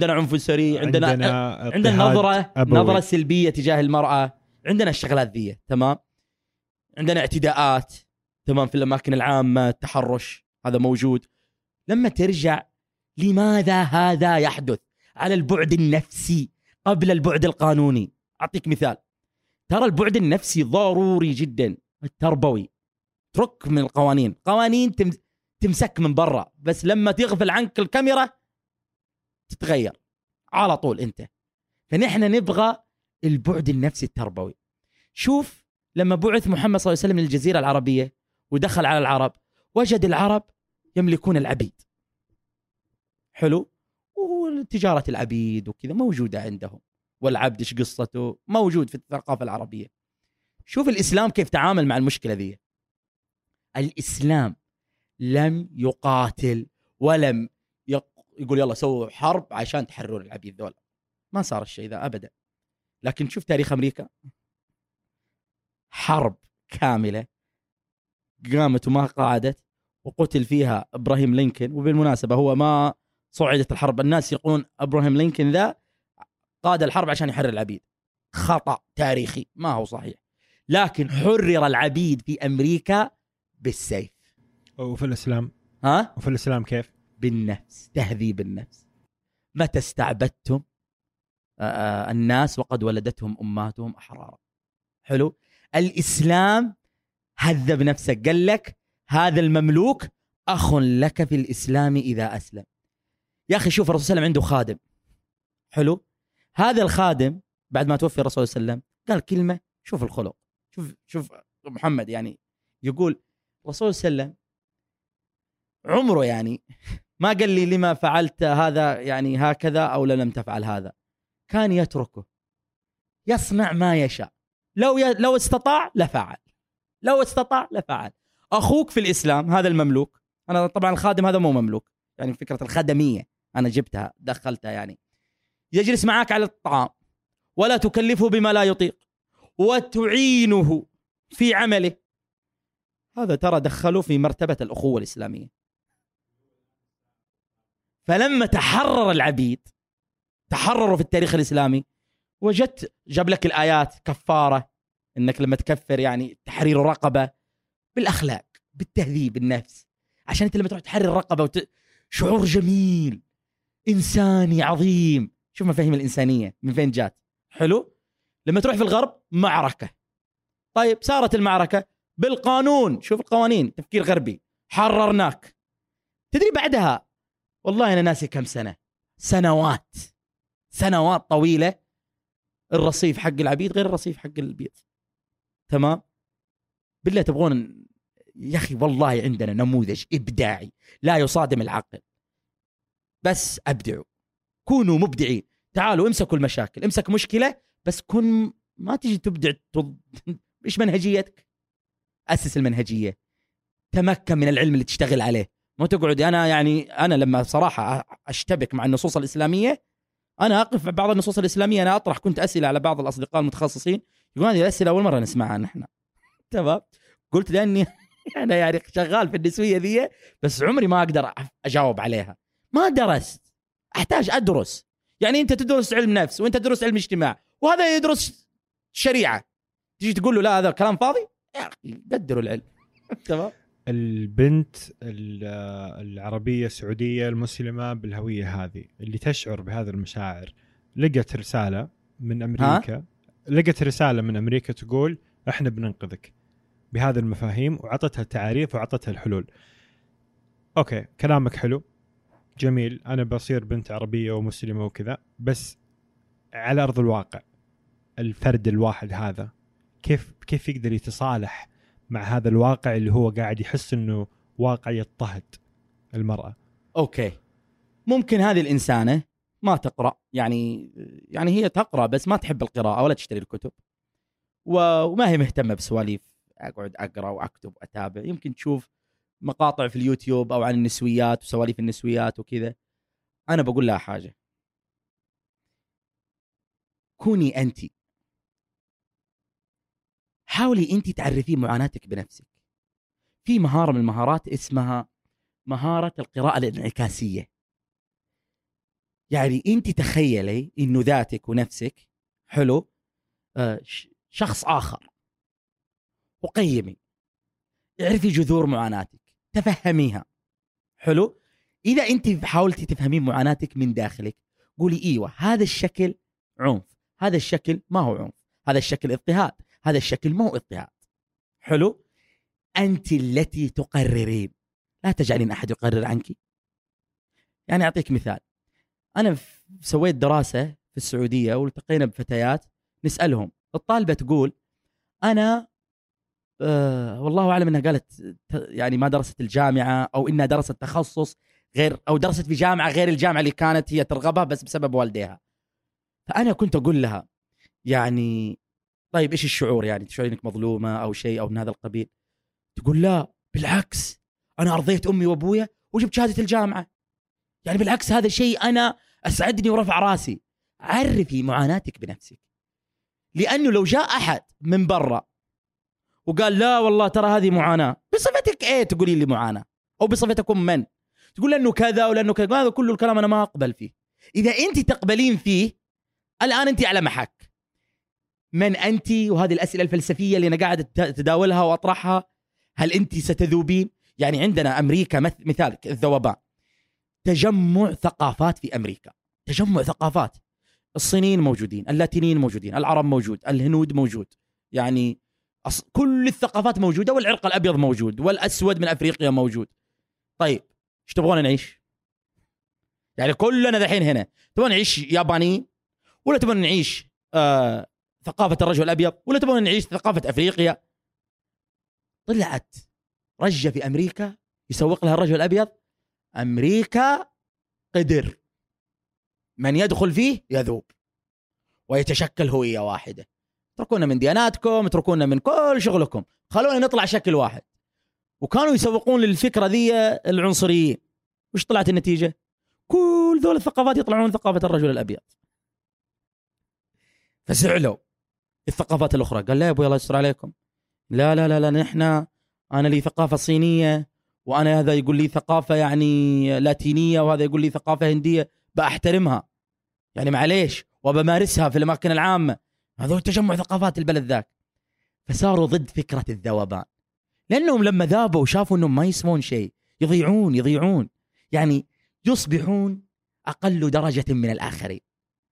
عندنا نظرة سلبية تجاه المرأة، عندنا الشغلات ذي. تمام، عندنا اعتداءات تمام في الأماكن العامة، التحرش هذا موجود. لما ترجع لماذا هذا يحدث على البعد النفسي قبل البعد القانوني؟ أعطيك مثال. ترى البعد النفسي ضروري جدا، التربوي. ترك من القوانين، قوانين تمسك من برا، بس لما تغفل عنك الكاميرا تتغير على طول انت. فنحن نبغى البعد النفسي التربوي. شوف لما بعث محمد صلى الله عليه وسلم للجزيرة العربية ودخل على العرب، وجد العرب يملكون العبيد. حلو، وتجارة العبيد وكذا موجودة عندهم، والعبد ايش قصته موجود في الثقافة العربية. شوف الإسلام كيف تعامل مع المشكلة ذي. الإسلام لم يقاتل ولم يقول يلا سووا حرب عشان تحرروا العبيد ذولا. ما صار الشيء ذا أبدا. لكن شوف تاريخ أمريكا، حرب كاملة قامت وما قعدت وقتل فيها إبراهيم لينكولن. وبالمناسبة هو ما صعدت الحرب، الناس يقولون إبراهيم لينكولن ذا قاد الحرب عشان يحرر العبيد. خطأ تاريخي، ما هو صحيح. لكن حرر العبيد في أمريكا بالسيف. وفي الإسلام وفي الإسلام كيف؟ بالنفس، تهذيب النفس. متى استعبدتم الناس وقد ولدتهم أمهاتهم أحرارا. حلو، الإسلام هذب نفسك، قال لك هذا المملوك أخ لك في الإسلام إذا أسلم. يا أخي شوف الرسول صلى الله عليه وسلم عنده خادم. حلو، هذا الخادم بعد ما توفي الرسول صلى الله عليه وسلم قال كلمة. شوف الخلق، شوف محمد يعني يقول الرسول صلى الله عليه وسلم عمره يعني ما قال لي لما فعلت هذا يعني هكذا أو لم تفعل هذا. كان يتركه يصنع ما يشاء. لو استطاع لفعل، لو استطاع لفعل. أخوك في الإسلام هذا المملوك، أنا طبعا الخادم هذا مو مملوك، يعني فكرة الخدمية أنا جبتها دخلتها، يعني يجلس معك على الطعام ولا تكلفه بما لا يطيق وتعينه في عمله. هذا ترى دخلوا في مرتبة الأخوة الإسلامية. فلما تحرر العبيد، تحرروا في التاريخ الإسلامي، وجدت جاب لك الآيات كفارة، إنك لما تكفر يعني تحرير رقبة، بالأخلاق بالتهذيب النفس، عشان انت لما تروح تحرر الرقبه شعور جميل انساني عظيم. شوف مفاهيم الانسانيه من فين جات. حلو. لما تروح في الغرب معركه، طيب صارت المعركه بالقانون، شوف القوانين، تفكير غربي، حررناك. تدري بعدها والله انا ناسي كم سنه، سنوات طويله، الرصيف حق العبيد غير الرصيف حق البيض. تمام. بالله تبغون يا اخي والله عندنا نموذج ابداعي لا يصادم العقل، بس ابدعوا، كونوا مبدعين. تعالوا امسكوا المشاكل، امسك مشكله بس كن ما تجي تبدع ايش منهجيتك؟ اسس المنهجيه، تمكن من العلم اللي تشتغل عليه، ما تقعد. انا لما صراحه اشتبك مع النصوص الاسلاميه، انا اقف مع بعض النصوص الاسلاميه، انا اطرح كنت اسئله على بعض الاصدقاء المتخصصين، يقولون هذه الاسئله اول مره نسمعها نحن. تمام. قلت لاني انا يعني شغال في النسويه ذي، بس عمري ما اقدر اجاوب عليها، ما درست، احتاج ادرس. يعني انت تدرس علم نفس، وانت تدرس علم اجتماع، وهذا يدرس شريعه، تجي تقول له لا هذا كلام فاضي؟ يا اخي قدروا العلم. تمام. البنت العربيه السعوديه المسلمه بالهويه هذه اللي تشعر بهذه المشاعر لقت رساله من امريكا، لقت رساله من امريكا تقول احنا بننقذك بهذه المفاهيم، وعطتها تعاريف وعطتها الحلول. اوكي كلامك حلو جميل، انا بصير بنت عربيه ومسلمه وكذا، بس على ارض الواقع الفرد الواحد هذا كيف يقدر يتصالح مع هذا الواقع اللي هو قاعد يحس انه واقع يضطهد المراه؟ اوكي، ممكن هذه الانسانه ما تقرا، يعني هي تقرا بس ما تحب القراءه ولا تشتري الكتب، وما هي مهتمه بسواليف اقعد اقرا واكتب واتابع. يمكن تشوف مقاطع في اليوتيوب او عن النسويات وسواليف النسويات وكذا. انا بقول لها حاجه، كوني انت، حاولي انت تعرفين معاناتك بنفسك. في مهاره من المهارات اسمها مهاره القراءه الانعكاسيه. يعني انت تخيلي انه ذاتك ونفسك حلو شخص اخر، وقيمي، اعرفي جذور معاناتك، تفهميها. حلو. اذا انت حاولتي تفهمين معاناتك من داخلك، قولي ايوه هذا الشكل عنف، هذا الشكل ما هو عنف، هذا الشكل اضطهاد، هذا الشكل مو اضطهاد. حلو. انت التي تقررين، لا تجعلين احد يقرر عنك. يعني اعطيك مثال، انا سويت دراسه في السعوديه والتقينا بفتيات نسالهم، الطالبه تقول انا والله اعلم انها قالت يعني ما درست الجامعه، او انها درست تخصص غير، او درست في جامعه غير الجامعه اللي كانت هي ترغبها بس بسبب والديها. فانا كنت اقول لها يعني طيب ايش الشعور؟ يعني تشعري انك مظلومه او شيء او من هذا القبيل؟ تقول لا بالعكس، انا ارضيت امي وابويا وجبت شهاده الجامعه، يعني بالعكس هذا شيء انا اسعدني ورفع راسي. عرفي معاناتك بنفسك، لانه لو جاء احد من برا وقال لا والله ترى هذه معاناه، بصفتك ايه تقولي لي معاناه؟ او بصفتكم من تقول لانه كذا ولانه كذا؟ هذا كله الكلام انا ما اقبل فيه. اذا انت تقبلين فيه الان انت على محك. من انت؟ وهذه الاسئله الفلسفيه اللي انا قاعد اتداولها واطرحها، هل انت ستذوبين؟ يعني عندنا امريكا مثال الذوبان، تجمع ثقافات في امريكا، تجمع ثقافات. الصينيين موجودين، اللاتينيين موجودين، العرب موجود، الهنود موجود، يعني كل الثقافات موجوده، والعرق الابيض موجود، والاسود من افريقيا موجود. طيب ايش تبغون نعيش؟ يعني كلنا ذحين هنا تبغون نعيش يابانيين، ولا تبغون نعيش ثقافه الرجل الابيض، ولا تبغون نعيش ثقافه افريقيا؟ طلعت رجه في امريكا يسوق لها الرجل الابيض، امريكا قدر من يدخل فيه يذوب ويتشكل هويه واحده. اتركونا من دياناتكم، اتركونا من كل شغلكم، خلونا نطلع شكل واحد. وكانوا يسوقون للفكره ذي العنصريين. وش طلعت النتيجه؟ كل ذول الثقافات يطلعون ثقافه الرجل الابيض. فزعلوا الثقافات الاخرى، قال لا يا ابوي الله يستر عليكم، لا لا لا لا نحن انا لي ثقافه صينيه، وانا هذا يقول لي ثقافه يعني لاتينيه، وهذا يقول لي ثقافه هنديه، بأحترمها يعني معليش وبمارسها في الاماكن العامه. هذول تجمع ثقافات البلد ذاك. فصاروا ضد فكره الذوبان. لأنهم لما ذابوا وشافوا أنهم ما يسمون شيء يضيعون يعني يصبحون أقل درجة من الآخرين.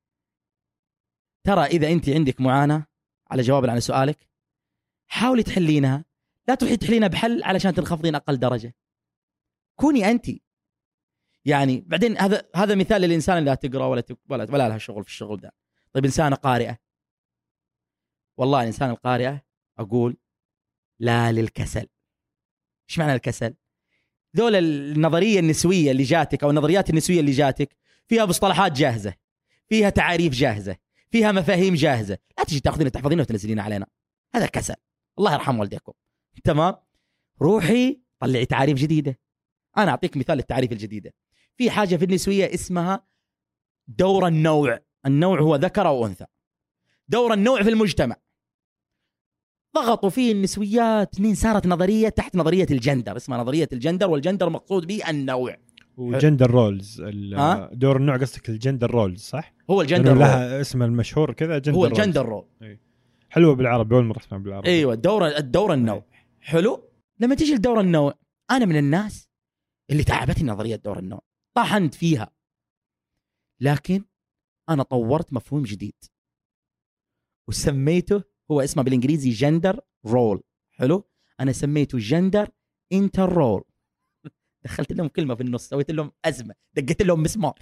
ترى إذا أنت عندك معاناة على جواب على سؤالك حاولي تحلينها، لا تروحي تحلينها بحل علشان تنخفضين أقل درجة. كوني أنت يعني. بعدين هذا مثال للإنسان اللي لا تقرأ ولا لها شغل في الشغل ده. طيب إنسانة قارئة، والله الإنسان القارئة أقول لا للكسل. إيش معنى الكسل؟ ذول النظرية النسوية اللي جاتك أو النظريات النسوية اللي جاتك فيها مصطلحات جاهزة، فيها تعاريف جاهزة، فيها مفاهيم جاهزة، لا تجي تأخذين تحفظينها وتنزلين علينا. هذا كسل. الله يرحم والديكم. تمام؟ روحي طلعي تعاريف جديدة. أنا أعطيك مثال للتعريف الجديدة. في حاجة في النسوية اسمها دور النوع. النوع هو ذكر أو أنثى. دور النوع في المجتمع ضغطوا فيه النسويات، صارت نظرية تحت نظرية الجندر اسمها نظرية الجندر، والجندر مقصود به النوع. وجندر رولز. دور النوع قصدك الجندر رولز صح؟ هو الجندر رول لها اسم المشهور كذا جندر. هو الجندر رول. حلوة بالعربي، أول مرة أسمع بالعربي. أيوة الدور النوع. حلو. لما تيجي لدور النوع، أنا من الناس اللي تعبتني نظرية دور النوع، طحنت فيها، لكن أنا طورت مفهوم جديد وسميته، هو اسمه بالإنجليزي جندر رول. حلو. أنا سميته جندر انتر رول. دخلت لهم كلمة في النص، سويت لهم أزمة، دقيت لهم مسمار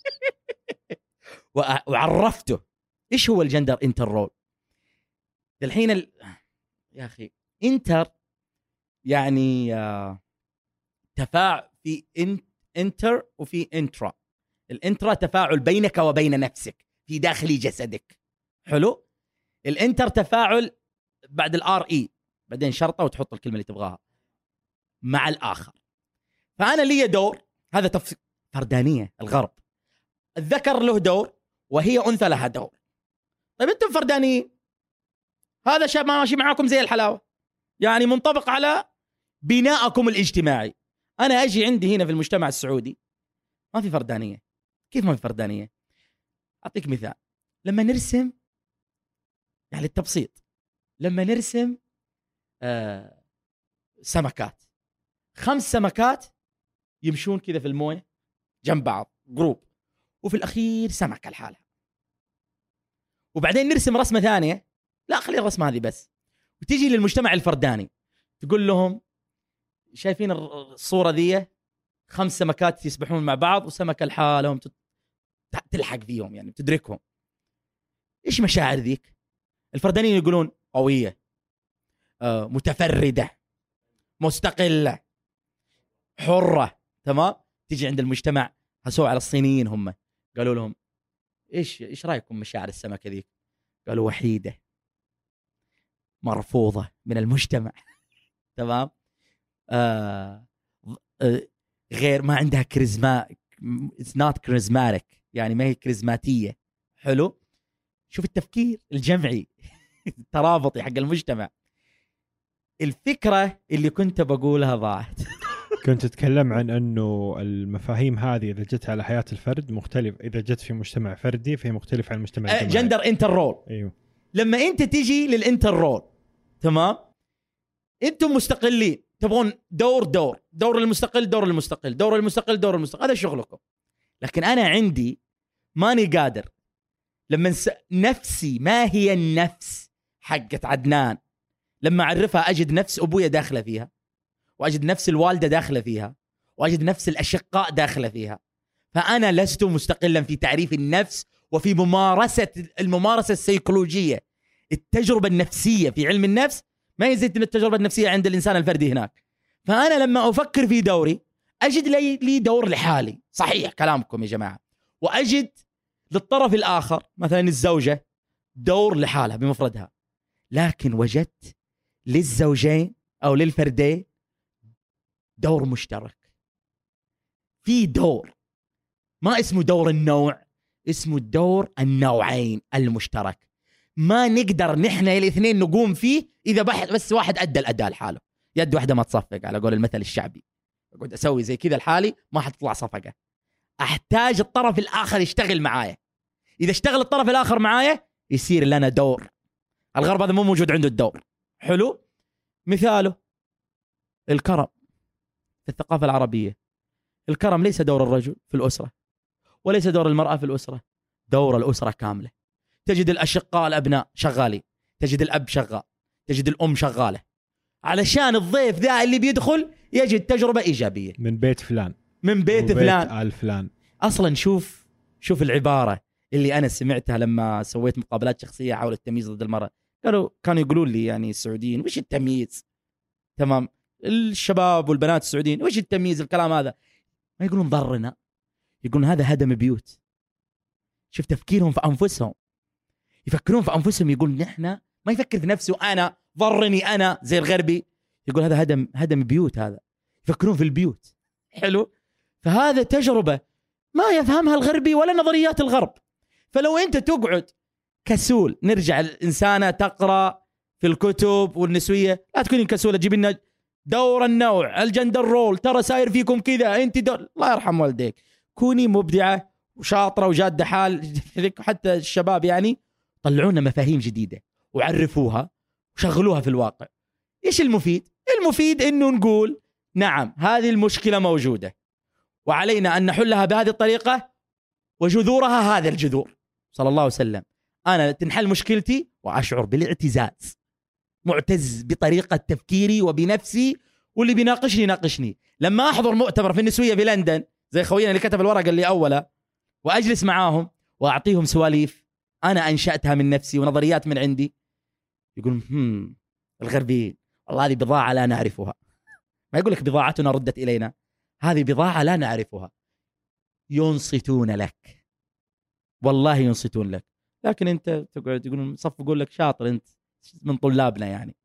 وعرفته إيش هو الجندر انتر رول. الحين يا أخي انتر يعني تفاعل في انتر وفي انترا. الانترا تفاعل بينك وبين نفسك في داخل جسدك. حلو. الانتر تفاعل بعد الار اي، بعدين شرطه وتحط الكلمه اللي تبغاها مع الاخر. فانا لي دور، هذا فردانيه الغرب. الذكر له دور وهي انثى لها دور. طيب انتم فردانيين، هذا شيء ماشي معاكم زي الحلاوه، يعني منطبق على بناءكم الاجتماعي. انا اجي عندي هنا في المجتمع السعودي ما في فردانيه. كيف ما في فردانيه؟ اعطيك مثال. لما نرسم يعني التبسيط، لما نرسم سمكات، 5 سمكات يمشون كذا في المويه جنب بعض جروب، وفي الأخير سمكة لحالها. وبعدين نرسم رسمة ثانية، لا خلي الرسمة هذه بس، وتيجي للمجتمع الفرداني تقول لهم شايفين الصورة ذي 5 سمكات يسبحون مع بعض وسمكة لحالهم تلحق فيهم يعني تدركهم. إيش مشاعر ذيك؟ الفردانيين يقولون قوية، متفردة، مستقلة، حرة. تمام. تيجي عند المجتمع، هسوا على الصينيين هم قالوا لهم ايش رايكم مشاعر السمكة ذيك؟ قالوا وحيدة، مرفوضة من المجتمع. تمام. غير ما عندها كاريزما، it's not charismatic، يعني ما هي كاريزماتية. حلو. شوف التفكير الجمعي الترابطي حق المجتمع. الفكرة اللي كنت بقولها ضاعت. كنت تتكلم عن أنه المفاهيم هذه إذا جت على حياة الفرد مختلف، إذا جت في مجتمع فردي فهي مختلف عن المجتمع الجماعي. جندر انتر رول. أيوه. لما أنت تيجي للانتر رول، تمام، أنتم مستقلين، تبغون دور المستقل، هذا شغلكم. لكن أنا عندي ماني قادر لما نفسي ما هي النفس حقت عدنان، لما أعرفها أجد نفس أبويا داخلة فيها، وأجد نفس الوالدة داخلة فيها، وأجد نفس الأشقاء داخلة فيها. فأنا لست مستقلا في تعريف النفس وفي الممارسة السيكولوجية. التجربة النفسية في علم النفس ما يزيد من التجربة النفسية عند الإنسان الفردي هناك. فأنا لما أفكر في دوري أجد لي دور لحالي، صحيح كلامكم يا جماعة، وأجد للطرف الآخر مثلا الزوجة دور لحالها بمفردها، لكن وجدت للزوجين أو للفردين دور مشترك. في دور ما اسمه دور النوع، اسمه دور النوعين المشترك. ما نقدر نحن الاثنين نقوم فيه إذا بس واحد أدى الأداء لحاله. يد واحدة ما تصفق على قول المثل الشعبي. أقعد أسوي زي كذا لحالي ما حتطلع صفقة، أحتاج الطرف الآخر يشتغل معايا. إذا اشتغل الطرف الآخر معايا يصير لنا دور. الغرب هذا مو موجود عنده الدور. حلو. مثاله الكرم في الثقافة العربية، الكرم ليس دور الرجل في الأسرة وليس دور المرأة في الأسرة، دور الأسرة كاملة. تجد الأشقاء الأبناء شغالين، تجد الأب شغال، تجد الأم شغالة، علشان الضيف ذا اللي بيدخل يجد تجربة إيجابية من بيت فلان، من بيت فلان آل فلان. أصلا شوف العبارة اللي أنا سمعتها لما سويت مقابلات شخصية حول التمييز ضد المرأة. كانوا يقولون لي يعني السعوديين وش التمييز؟ تمام، الشباب والبنات السعوديين وش التمييز؟ الكلام هذا ما يقولون ضرنا، يقولون هذا هدم بيوت. شوف تفكيرهم في أنفسهم، يفكرون في أنفسهم، يقول نحن، ما يفكر في نفسه أنا ضرني أنا زي الغربي، يقول هذا هدم بيوت، هذا يفكرون في البيوت. حلو، فهذا تجربة ما يفهمها الغربي ولا نظريات الغرب. فلو أنت تقعد كسول، نرجع الإنسانة تقرأ في الكتب والنسوية، لا تكونين كسولة، تجيب لنا دور النوع، الجندر رول، ترى ساير فيكم كذا، أنت الله يرحم والديك. كوني مبدعة وشاطرة وجادة حال، حتى الشباب يعني طلعونا مفاهيم جديدة وعرفوها وشغلوها في الواقع. إيش المفيد؟ المفيد إنه نقول نعم هذه المشكلة موجودة وعلينا أن نحلها بهذه الطريقة وجذورها هذا الجذور. صلى الله عليه وسلم، أنا تنحل مشكلتي وأشعر بالاعتزاز، معتز بطريقة تفكيري وبنفسي، واللي بيناقشني يناقشني. لما أحضر مؤتمر في النسوية في لندن زي خوينا اللي كتب الورقة اللي أوله، وأجلس معاهم وأعطيهم سواليف أنا أنشأتها من نفسي ونظريات من عندي، يقولون الغربيين والله هذه بضاعة لا نعرفها. ما يقول لك بضاعتنا ردت إلينا، هذه بضاعة لا نعرفها. ينصتون لك، والله ينصتون لك، لكن أنت تقعد تقول صف يقول لك شاطر أنت من طلابنا. يعني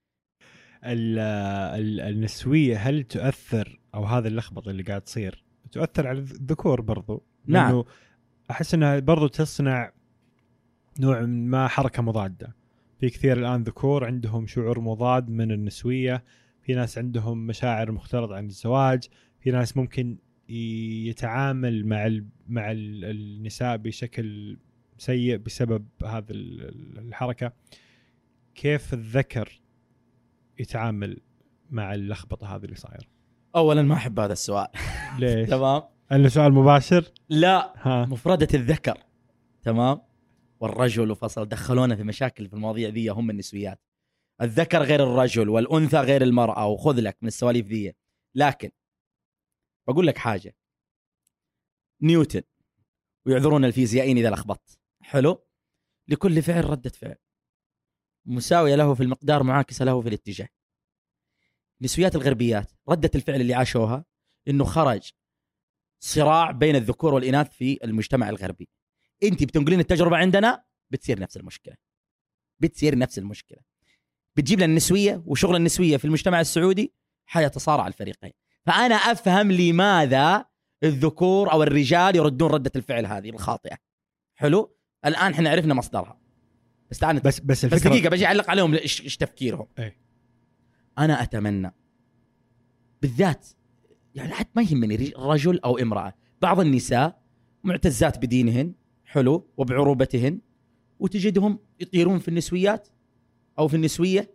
النسوية هل تؤثر، أو هذا اللخبطة اللي قاعد تصير تؤثر على الذكور برضو؟ نعم. لأنه أحس أنها برضو تصنع نوع ما حركة مضادة. في كثير الآن ذكور عندهم شعور مضاد من النسوية، في ناس عندهم مشاعر مختلطة عن الزواج، في ناس ممكن يتعامل مع النساء بشكل سيء بسبب هذا الحركة. كيف الذكر يتعامل مع اللخبطة هذه اللي صاير؟ أولا ما أحب هذا السؤال. ليش؟ تمام، أنه سؤال مباشر؟ لا، مفردة الذكر تمام والرجل، وفصل دخلونا في مشاكل في المواضيع ذي هم النسويات. الذكر غير الرجل والأنثى غير المرأة، وخذ لك من السواليف ذي. لكن بقول لك حاجة، نيوتن ويعذرون الفيزيائيين إذا لخبطت، حلو، لكل فعل ردة فعل مساوية له في المقدار معاكسة له في الاتجاه. نسويات الغربيات ردة الفعل اللي عاشوها إنه خرج صراع بين الذكور والإناث في المجتمع الغربي. أنت بتنقلين التجربة عندنا بتصير نفس المشكلة، بتجيب لنا النسوية وشغل النسوية في المجتمع السعودي حيتصارع الفريقين. فأنا أفهم لماذا الذكور أو الرجال يردون ردة الفعل هذه الخاطئة. حلو، الآن احنا عرفنا مصدرها، بس دقيقة بجي أعلق عليهم إيش تفكيرهم. أنا أتمنى بالذات يعني حتى ما يهمني رجل أو امرأة، بعض النساء معتزات بدينهن، حلو، وبعروبتهن، وتجدهم يطيرون في النسويات أو في النسوية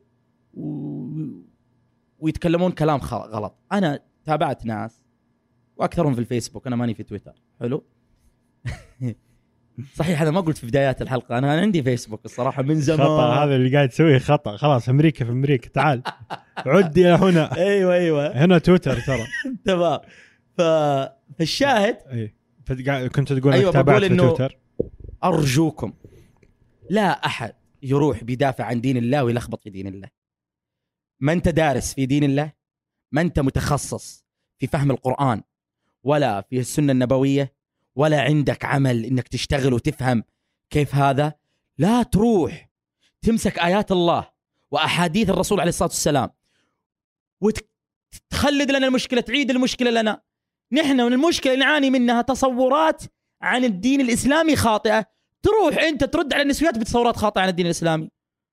ويتكلمون كلام غلط. أنا تابعت ناس وأكثرهم في الفيسبوك، أنا ماني في تويتر، حلو. صحيح هذا ما قلت في بدايات الحلقة، أنا عندي فيسبوك الصراحة من زمان. خطأ هذا اللي قاعد تسويه، خطأ. خلاص أمريكا في أمريكا، تعال عد إلى هنا. أيوة هنا تويتر ترى. تمام. فالشاهد كنت تقول أيوة، تابعت في تويتر. أرجوكم لا أحد يروح بيدافع عن دين الله ويلخبط في دين الله. ما أنت دارس في دين الله، ما أنت متخصص في فهم القرآن ولا في السنة النبوية، ولا عندك عمل إنك تشتغل وتفهم كيف هذا، لا تروح تمسك آيات الله وأحاديث الرسول عليه الصلاة والسلام وتخلد لنا المشكلة، تعيد المشكلة لنا. نحن من المشكلة نعاني منها تصورات عن الدين الإسلامي خاطئة، تروح أنت ترد على النسويات بتصورات خاطئة عن الدين الإسلامي.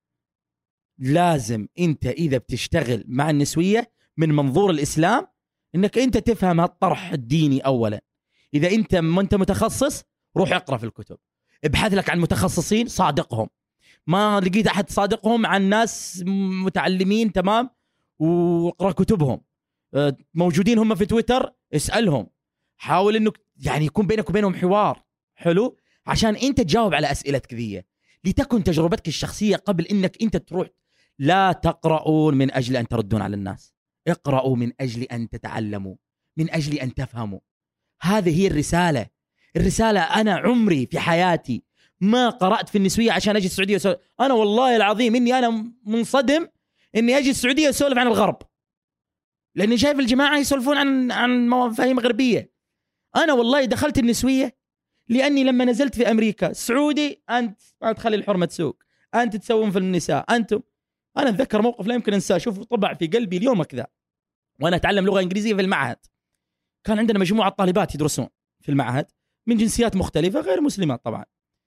لازم أنت إذا بتشتغل مع النسوية من منظور الإسلام إنك أنت تفهم هالطرح الديني أولا. إذا أنت ما أنت متخصص روح اقرأ في الكتب، ابحث لك عن متخصصين صادقهم. ما لقيت أحد صادقهم عن ناس متعلمين تمام، واقرأ كتبهم موجودين هم في تويتر، اسألهم، حاول انه يعني يكون بينك وبينهم حوار حلو عشان انت تجاوب على اسئلتك ذي، لتكن تجربتك الشخصية قبل انك انت تروح. لا تقرؤون من اجل ان تردون على الناس، اقرأوا من اجل ان تتعلموا، من اجل ان تفهموا. هذه هي الرسالة. انا عمري في حياتي ما قرأت في النسوية عشان اجي السعودية وسولف. انا والله العظيم اني انا منصدم اني اجي السعودية اسولف عن الغرب، لاني شايف الجماعة يسولفون عن مفاهيم غربية. انا والله دخلت النسوية لاني لما نزلت في امريكا، سعودي انت ما تخلي الحرمة تسوق، انت تسوون في النساء انتم. انا اتذكر موقف لا يمكن انساه، شوف طبع في قلبي اليوم كذا. وانا اتعلم لغة انجليزية في المعهد، كان عندنا مجموعة طالبات يدرسون في المعهد من جنسيات مختلفة غير مسلمات طبعا.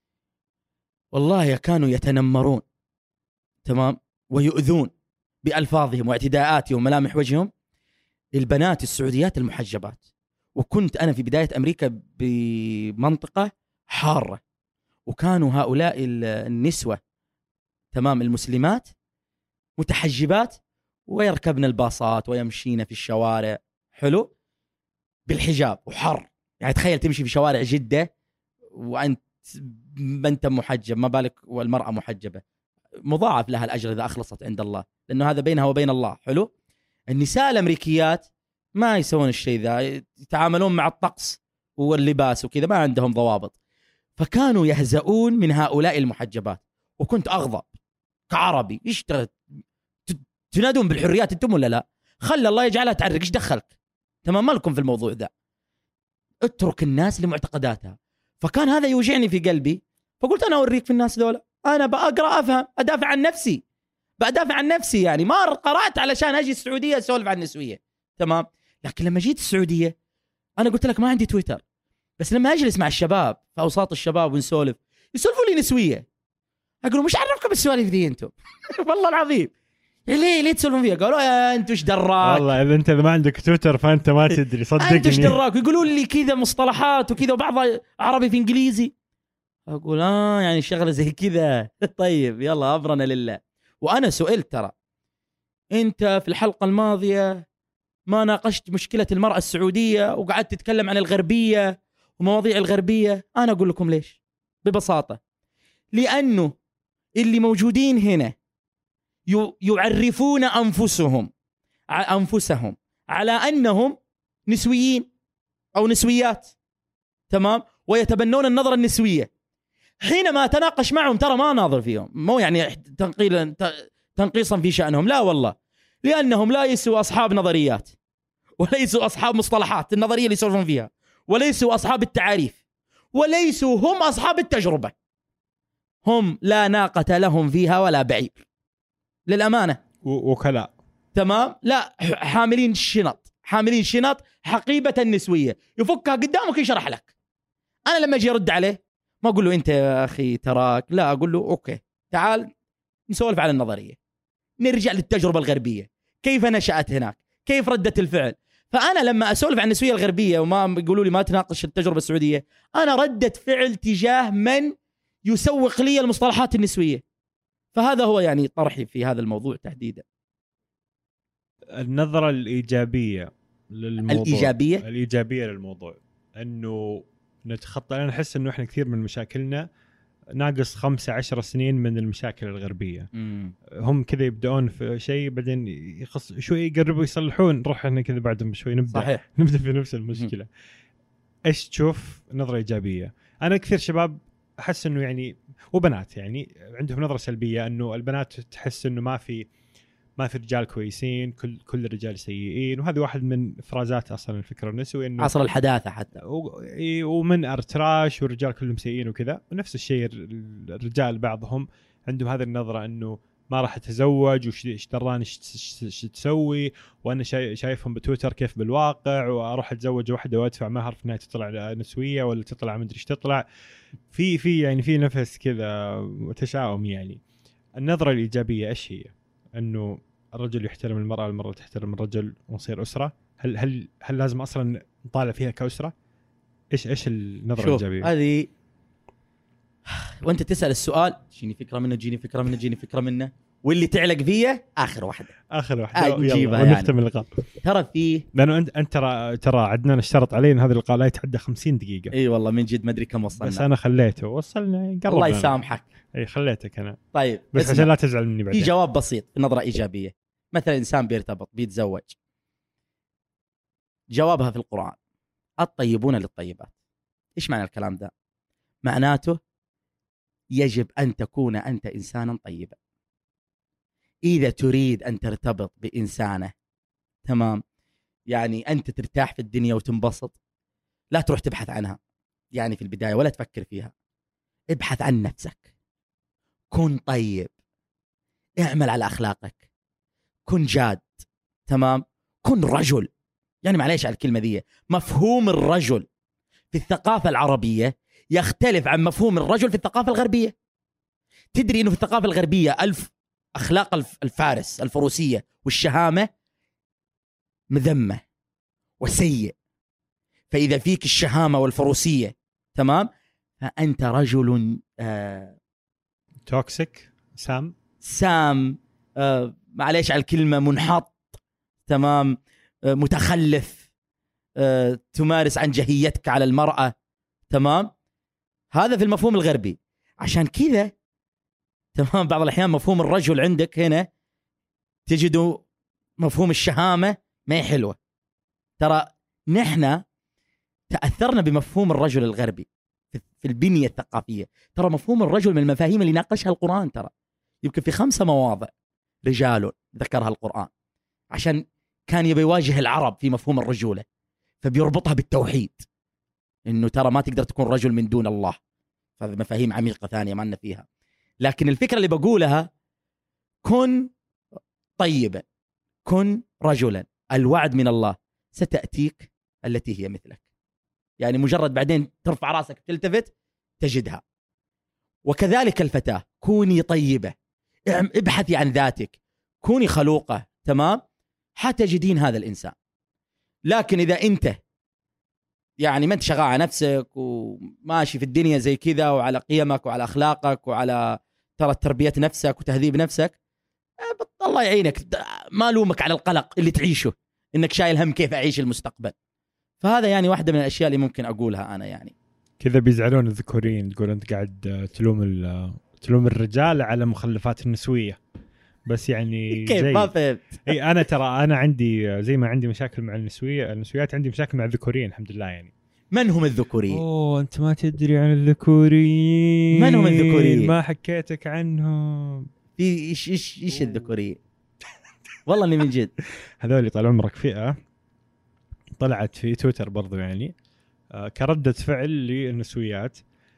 والله كانوا يتنمرون تمام ويؤذون بألفاظهم واعتداءاتهم وملامح وجههم البنات السعوديات المحجبات. وكنت أنا في بداية أمريكا بمنطقة حارة، وكانوا هؤلاء النسوة تمام المسلمات متحجبات ويركبن الباصات ويمشين في الشوارع حلو بالحجاب وحر. يعني تخيل تمشي في شوارع جدة وأنت محجب، ما بالك والمرأة محجبة، مضاعف لها الأجر إذا أخلصت عند الله، لأنه هذا بينها وبين الله حلو. النساء الأمريكيات ما يسوون الشيء ذا، يتعاملون مع الطقس واللباس وكذا، ما عندهم ضوابط. فكانوا يهزؤون من هؤلاء المحجبات، وكنت أغضب كعربي. إيش تنادون بالحريات أنتم ولا لا؟ خلي الله يجعلها تعرق، إيش دخلك؟ تمام ما لكم في الموضوع ذا، اترك الناس لمعتقداتها. فكان هذا يوجعني في قلبي، فقلت أنا أوريك في الناس دولة، أنا بأقرأ أفهم أدافع عن نفسي، بدافع عن نفسي. يعني ما قرأت علشان أجي السعودية أسولف عن النسوية تمام. لكن لما جيت السعودية أنا قلت لك ما عندي تويتر، بس لما أجلس مع الشباب في أوساط الشباب ونسولف يسولفوا لي نسوية، أقولوا مش عرفكم بالسوالف ذي أنتم والله العظيم ليه تسولفون فيها؟ قالوا يا أنتوا إيش دراك؟ والله إذا أنت ما عندك تويتر فأنت ما تدري صدقني. أنتوا إيش دراك؟ يقولوا لي كذا مصطلحات وكذا وبعضها عربي في إنجليزي. أقول يعني شغلة زي كذا طيب يلا أمرنا لله. وأنا سئلت ترى أنت في الحلقة الماضية ما ناقشت مشكلة المرأة السعودية وقعدت تتكلم عن الغربية ومواضيع الغربية. أنا أقول لكم ليش، ببساطة لأنه اللي موجودين هنا يعرفون أنفسهم على أنهم نسويين أو نسويات تمام، ويتبنون النظرة النسوية. حينما أتناقش معهم ترى ما ناظر فيهم، مو يعني تنقيصا في شأنهم، لا والله، لأنهم ليسوا أصحاب نظريات وليسوا أصحاب مصطلحات النظرية اللي يسولفون فيها، وليسوا أصحاب التعاريف، وليسوا هم أصحاب التجربة. هم لا ناقة لهم فيها ولا بعير للأمانة، وكلاء تمام. لا حاملين شنط حقيبة النسوية، يفكها قدامك يشرح لك. أنا لما أجي أرد عليه ما أقول له أنت يا أخي تراك، لا أقول له أوكي تعال نسولف على النظرية، نرجع للتجربة الغربية، كيف نشأت هناك، كيف ردة الفعل. فأنا لما أسولف عن النسوية الغربية وما يقولوا لي ما تناقش التجربة السعودية، أنا ردة فعل تجاه من يسوق لي المصطلحات النسوية. فهذا هو يعني طرحي في هذا الموضوع تحديدا. النظرة الإيجابية للموضوع، الإيجابية للموضوع أنه نتخطى. أنا أحس أنه إحنا كثير من مشاكلنا ناقص 15 سنين من المشاكل الغربية. هم كذا يبدأون في شيء بعدين شوي يقربوا يصلحون، نروح إحنا كذا بعدهم شوي نبدأ صحيح. نبدأ في نفس المشكلة. إيش تشوف نظرة إيجابية؟ أنا كثير شباب أحس إنه يعني وبنات يعني عندهم نظرة سلبية، إنه البنات تحس إنه ما في رجال كويسين، كل الرجال سيئين. وهذا واحد من فرازات أصلا الفكرة النسوي، إنه عصر الحداثة حتى، ومن أرتراش والرجال كلهم سيئين وكذا. ونفس الشيء الرجال بعضهم عندهم هذه النظرة، إنه ما راح أتزوج وش دراني إيش تسوي، وأنا شايفهم بتويتر كيف بالواقع، وأروح أتزوج واحدة وأدفع مهر في النهاية تطلع نسوية ولا تطلع مدري إيش تطلع. يعني في نفس كذا وتشاؤم. يعني النظرة الإيجابية إيش هي؟ إنه الرجل يحترم المرأة، المرأة تحترم الرجل، ونصير أسرة. هل لازم أصلا نطالع فيها كأسرة؟ إيش النظرة الإيجابية؟ هذه وانت تسال السؤال جيني فكره منه واللي تعلق فيه اخر واحده نجيبها يعني. ونختم اللقاء. ترى فيه لانه انت ترى عدنان اشترط علي ان هذا اللقاء لا يتعدى 50 دقيقه. اي والله من جد ما ادري كم وصلنا، بس انا خليته وصلنا قرب. الله يسامحك. اي خليتك انا. طيب بس عشان لا تزعل مني بعدين. في جواب بسيط نظره ايجابيه. مثلا انسان بيرتبط بيتزوج، جوابها في القرآن الطيبون للطيبات. ايش معنى الكلام ده؟ معناته يجب ان تكون انت انسانا طيبا. اذا تريد ان ترتبط بانسانه تمام، يعني انت ترتاح في الدنيا وتنبسط، لا تروح تبحث عنها يعني في البدايه ولا تفكر فيها. ابحث عن نفسك، كن طيب، اعمل على اخلاقك، كن جاد تمام، كن رجل. يعني معليش على الكلمه دي، مفهوم الرجل في الثقافه العربيه يختلف عن مفهوم الرجل في الثقافه الغربيه. تدري انه في الثقافه الغربيه اخلاق الفارس الفروسيه والشهامه مذمه وسيء، فاذا فيك الشهامه والفروسيه تمام فانت رجل توكسيك سام معليش على الكلمه، منحط تمام، متخلف، تمارس عنجهيتك على المرأة تمام. هذا في المفهوم الغربي. عشان كذا تمام بعض الأحيان مفهوم الرجل عندك هنا تجدوا مفهوم الشهامة ما هي حلوة. ترى نحن تأثرنا بمفهوم الرجل الغربي في البنية الثقافية. ترى مفهوم الرجل من المفاهيم اللي ناقشها القرآن، ترى يمكن في 5 مواضع رجال ذكرها القرآن، عشان كان يبي يواجه العرب في مفهوم الرجولة، فبيربطها بالتوحيد، إنه ترى ما تقدر تكون رجل من دون الله. هذه مفاهيم عميقة ثانية ما لنا فيها. لكن الفكرة اللي بقولها كن طيبا، كن رجلا، الوعد من الله ستأتيك التي هي مثلك. يعني مجرد بعدين ترفع راسك تلتفت تجدها. وكذلك الفتاة كوني طيبة، ابحثي عن ذاتك، كوني خلوقة تمام حتجدين هذا الإنسان. لكن إذا أنت يعني ما أنت شغال على نفسك وماشي في الدنيا زي كذا وعلى قيمك وعلى أخلاقك وعلى ترى تربية نفسك وتهذيب نفسك، الله يعينك، ما لومك على القلق اللي تعيشه إنك شايل هم كيف أعيش المستقبل. فهذا يعني واحدة من الأشياء اللي ممكن أقولها أنا. يعني كذا بيزعلون الذكورين، تقول أنت قاعد تلوم الرجال على مخلفات النسوية. بس يعني كيف ما فهمت. اي انا ترى انا عندي زي ما عندي مشاكل مع النسويات عندي مشاكل مع الذكورين الحمد لله. يعني من هم الذكورين؟ انت ما تدري عن الذكورين. من هم الذكورين؟ ما حكيتك عنهم. في ايش الذكورين؟ والله اني من جد هذول طال عمرك فئة طلعت في تويتر برضو يعني كردة فعل للنسويات.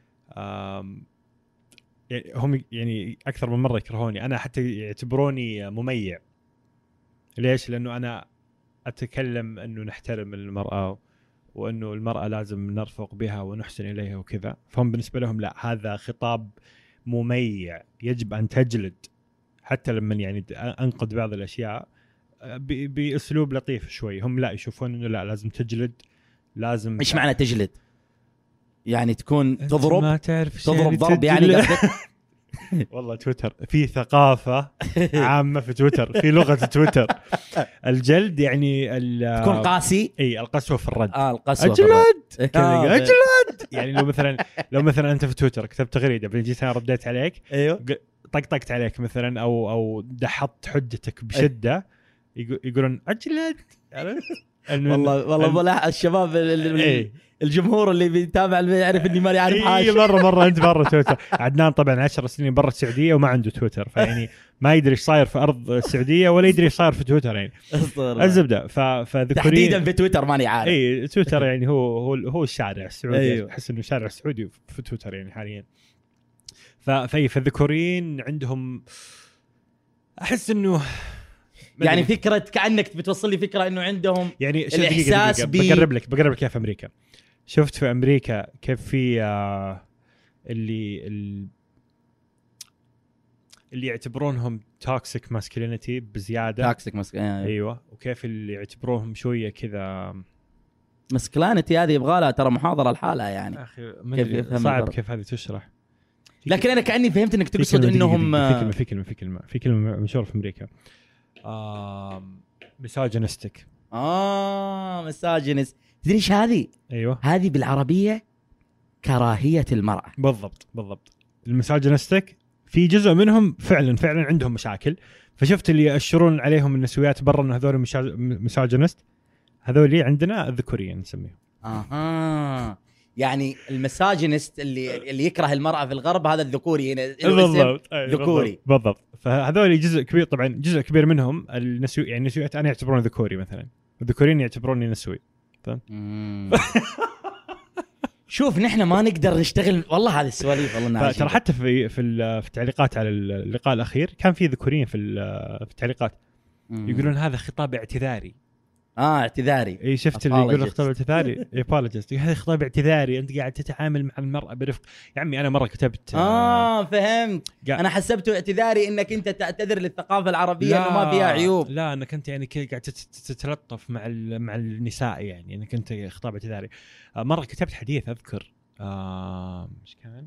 يعني هم يعني أكثر من مرة يكرهوني أنا، حتى يعتبروني مميع. ليش؟ لأنه أنا أتكلم أنه نحترم المرأة وأنه المرأة لازم نرفق بها ونحسن إليها وكذا. فهم بالنسبة لهم لا، هذا خطاب مميع يجب أن تجلد. حتى لما يعني أنقد بعض الأشياء بأسلوب لطيف شوي، هم لا يشوفون أنه لا لازم تجلد. لازم إيش معنى تجلد؟ يعني تكون تضرب، ما تعرف تضرب ضرب يعني قصدك؟ والله تويتر في ثقافة عامة في تويتر، في لغة تويتر. الجلد يعني تكون قاسي. اي القسوة في الرد. القسوة أجلد أجلد. يعني لو مثلا أنت في تويتر كتبت تغريدة بعدين جيت أنا رديت عليك، ايوه طقطقت عليك مثلا او دحضت حجتك بشدة، يقولون أجلد. والله بلاحظ الشباب الجمهور اللي بيتابع يعرف اني ماني عارف حاجه. مره انت برا تويتر. عدنان طبعا 10 سنين برا السعوديه وما عنده تويتر، فيعني ما يدري ايش صاير في ارض السعوديه ولا يدري ايش صاير في تويتر. يعني الزبده فذكورين تحديدا في تويتر ماني عارف. اي تويتر يعني هو الشارع السعودي. احس انه الشارع السعودي في تويتر يعني حاليا. فالذكورين عندهم احس انه يعني فكرة كأنك بتوصل لي فكرة إنه عندهم يعني الإحساس بقرب لك كيف في أمريكا. شفت في أمريكا كيف في اللي يعتبرونهم توكسيك ماسكولينيتي بزيادة. توكسيك ماسكولينيتي أيوة. وكيف اللي يعتبروهم شوية كذا ماسكولينيتي. هذه يبغى لها ترى محاضرة لحالها يعني. أخي صعب كيف هذه تشرح. لكن انا كاني فهمت انك تقصد انهم في كلمه مشهوره في امريكا مساجنستك. مساجنست. تدري ايش هذه؟ ايوه هذه بالعربيه كراهيه المراه. بالضبط المساجنستك في جزء منهم فعلا عندهم مشاكل، فشفت اللي يأشرون عليهم النسويات برا انه هذول مساجنست، هذول عندنا الذكوريين نسميهم. يعني المساجنست اللي يكره المرأة في الغرب هذا الذكوري هنا. ذكوري بالضبط. فهذول جزء كبير، طبعا جزء كبير منهم يعني النسويات انا يعتبرون ذكوري مثلا، الذكوريين يعتبروني نسوي. شوف نحن ما نقدر نشتغل والله هذه السواليف والله. ترى حتى في التعليقات على اللقاء الأخير كان في ذكوريين في التعليقات يقولون هذا خطاب اعتذاري. اعتذاري. اي شفت اللي يقول خطاب اعتذاري apologist. هذا خطاب اعتذاري، انت قاعد تتعامل مع المرأة برفق. يا عمي انا مرة كتبت فهمت. انا حسبته اعتذاري انك انت تعتذر للثقافة العربية انه ما فيها عيوب. لا انك انت يعني قاعد تتلطف مع النساء، يعني انك انت خطاب اعتذاري. مرة كتبت حديث اذكر مش كان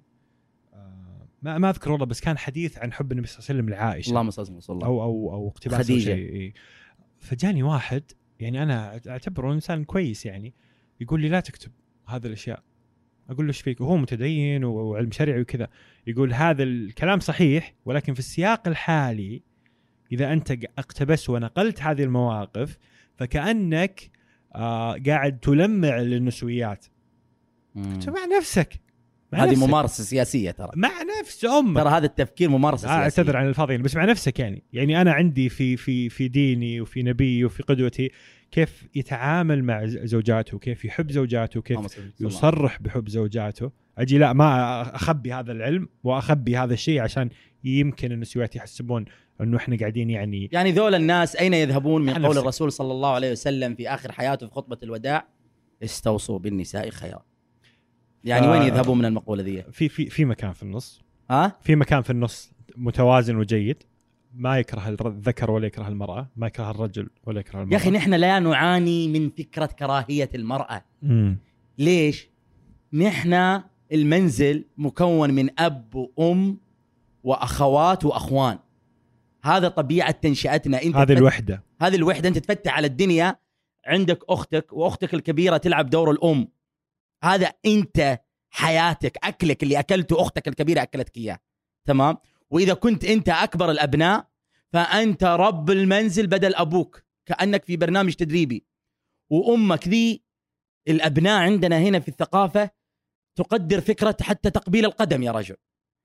ما اذكر والله، بس كان حديث عن حب النبي صلى الله عليه وسلم لعائشة اللهم صل وسلم او اقتباس خديجة. فجاني واحد يعني انا اعتبره انسان كويس يعني يقول لي لا تكتب هذا الاشياء. اقول له ايش فيك؟ وهو متدين وعلم شرعي وكذا. يقول هذا الكلام صحيح، ولكن في السياق الحالي اذا انت اقتبس ونقلت هذه المواقف فكأنك قاعد تلمع للنسويات. مع نفسك. هذه ممارسة سياسية ترى. مع نفس أمك. ترى هذا التفكير ممارسة سياسية. أعتذر عن الفاضيين بس مع نفسك يعني أنا عندي في ديني وفي نبي وفي قدوتي كيف يتعامل مع زوجاته وكيف يحب زوجاته وكيف يصرح بحب زوجاته. أجي لا ما أخبي هذا العلم وأخبي هذا الشيء عشان يمكن النسويات يحسبون إنه إحنا قاعدين يعني ذول الناس أين يذهبون من قول الرسول صلى الله عليه وسلم في آخر حياته في خطبة الوداع استوصوا بالنساء خيرا. يعني وين يذهبوا من المقولة ذي؟ في مكان في النص. في مكان في النص متوازن وجيد، ما يكره الذكر ولا يكره المرأة، ما يكره الرجل ولا يكره المرأة. يا أخي نحن لا نعاني من فكرة كراهية المرأة. ليش؟ نحن المنزل مكون من أب وأم وأخوات وأخوان. هذا طبيعة تنشئتنا. هذه الوحدة أنت تفتح على الدنيا عندك أختك وأختك الكبيرة تلعب دور الأم. هذا أنت حياتك، أكلك اللي أكلته أختك الكبيرة أكلتك إياه. تمام؟ وإذا كنت أنت أكبر الأبناء فأنت رب المنزل بدل أبوك، كأنك في برنامج تدريبي. وأمك ذي الأبناء عندنا هنا في الثقافة تقدر فكرة حتى تقبيل القدم يا رجل.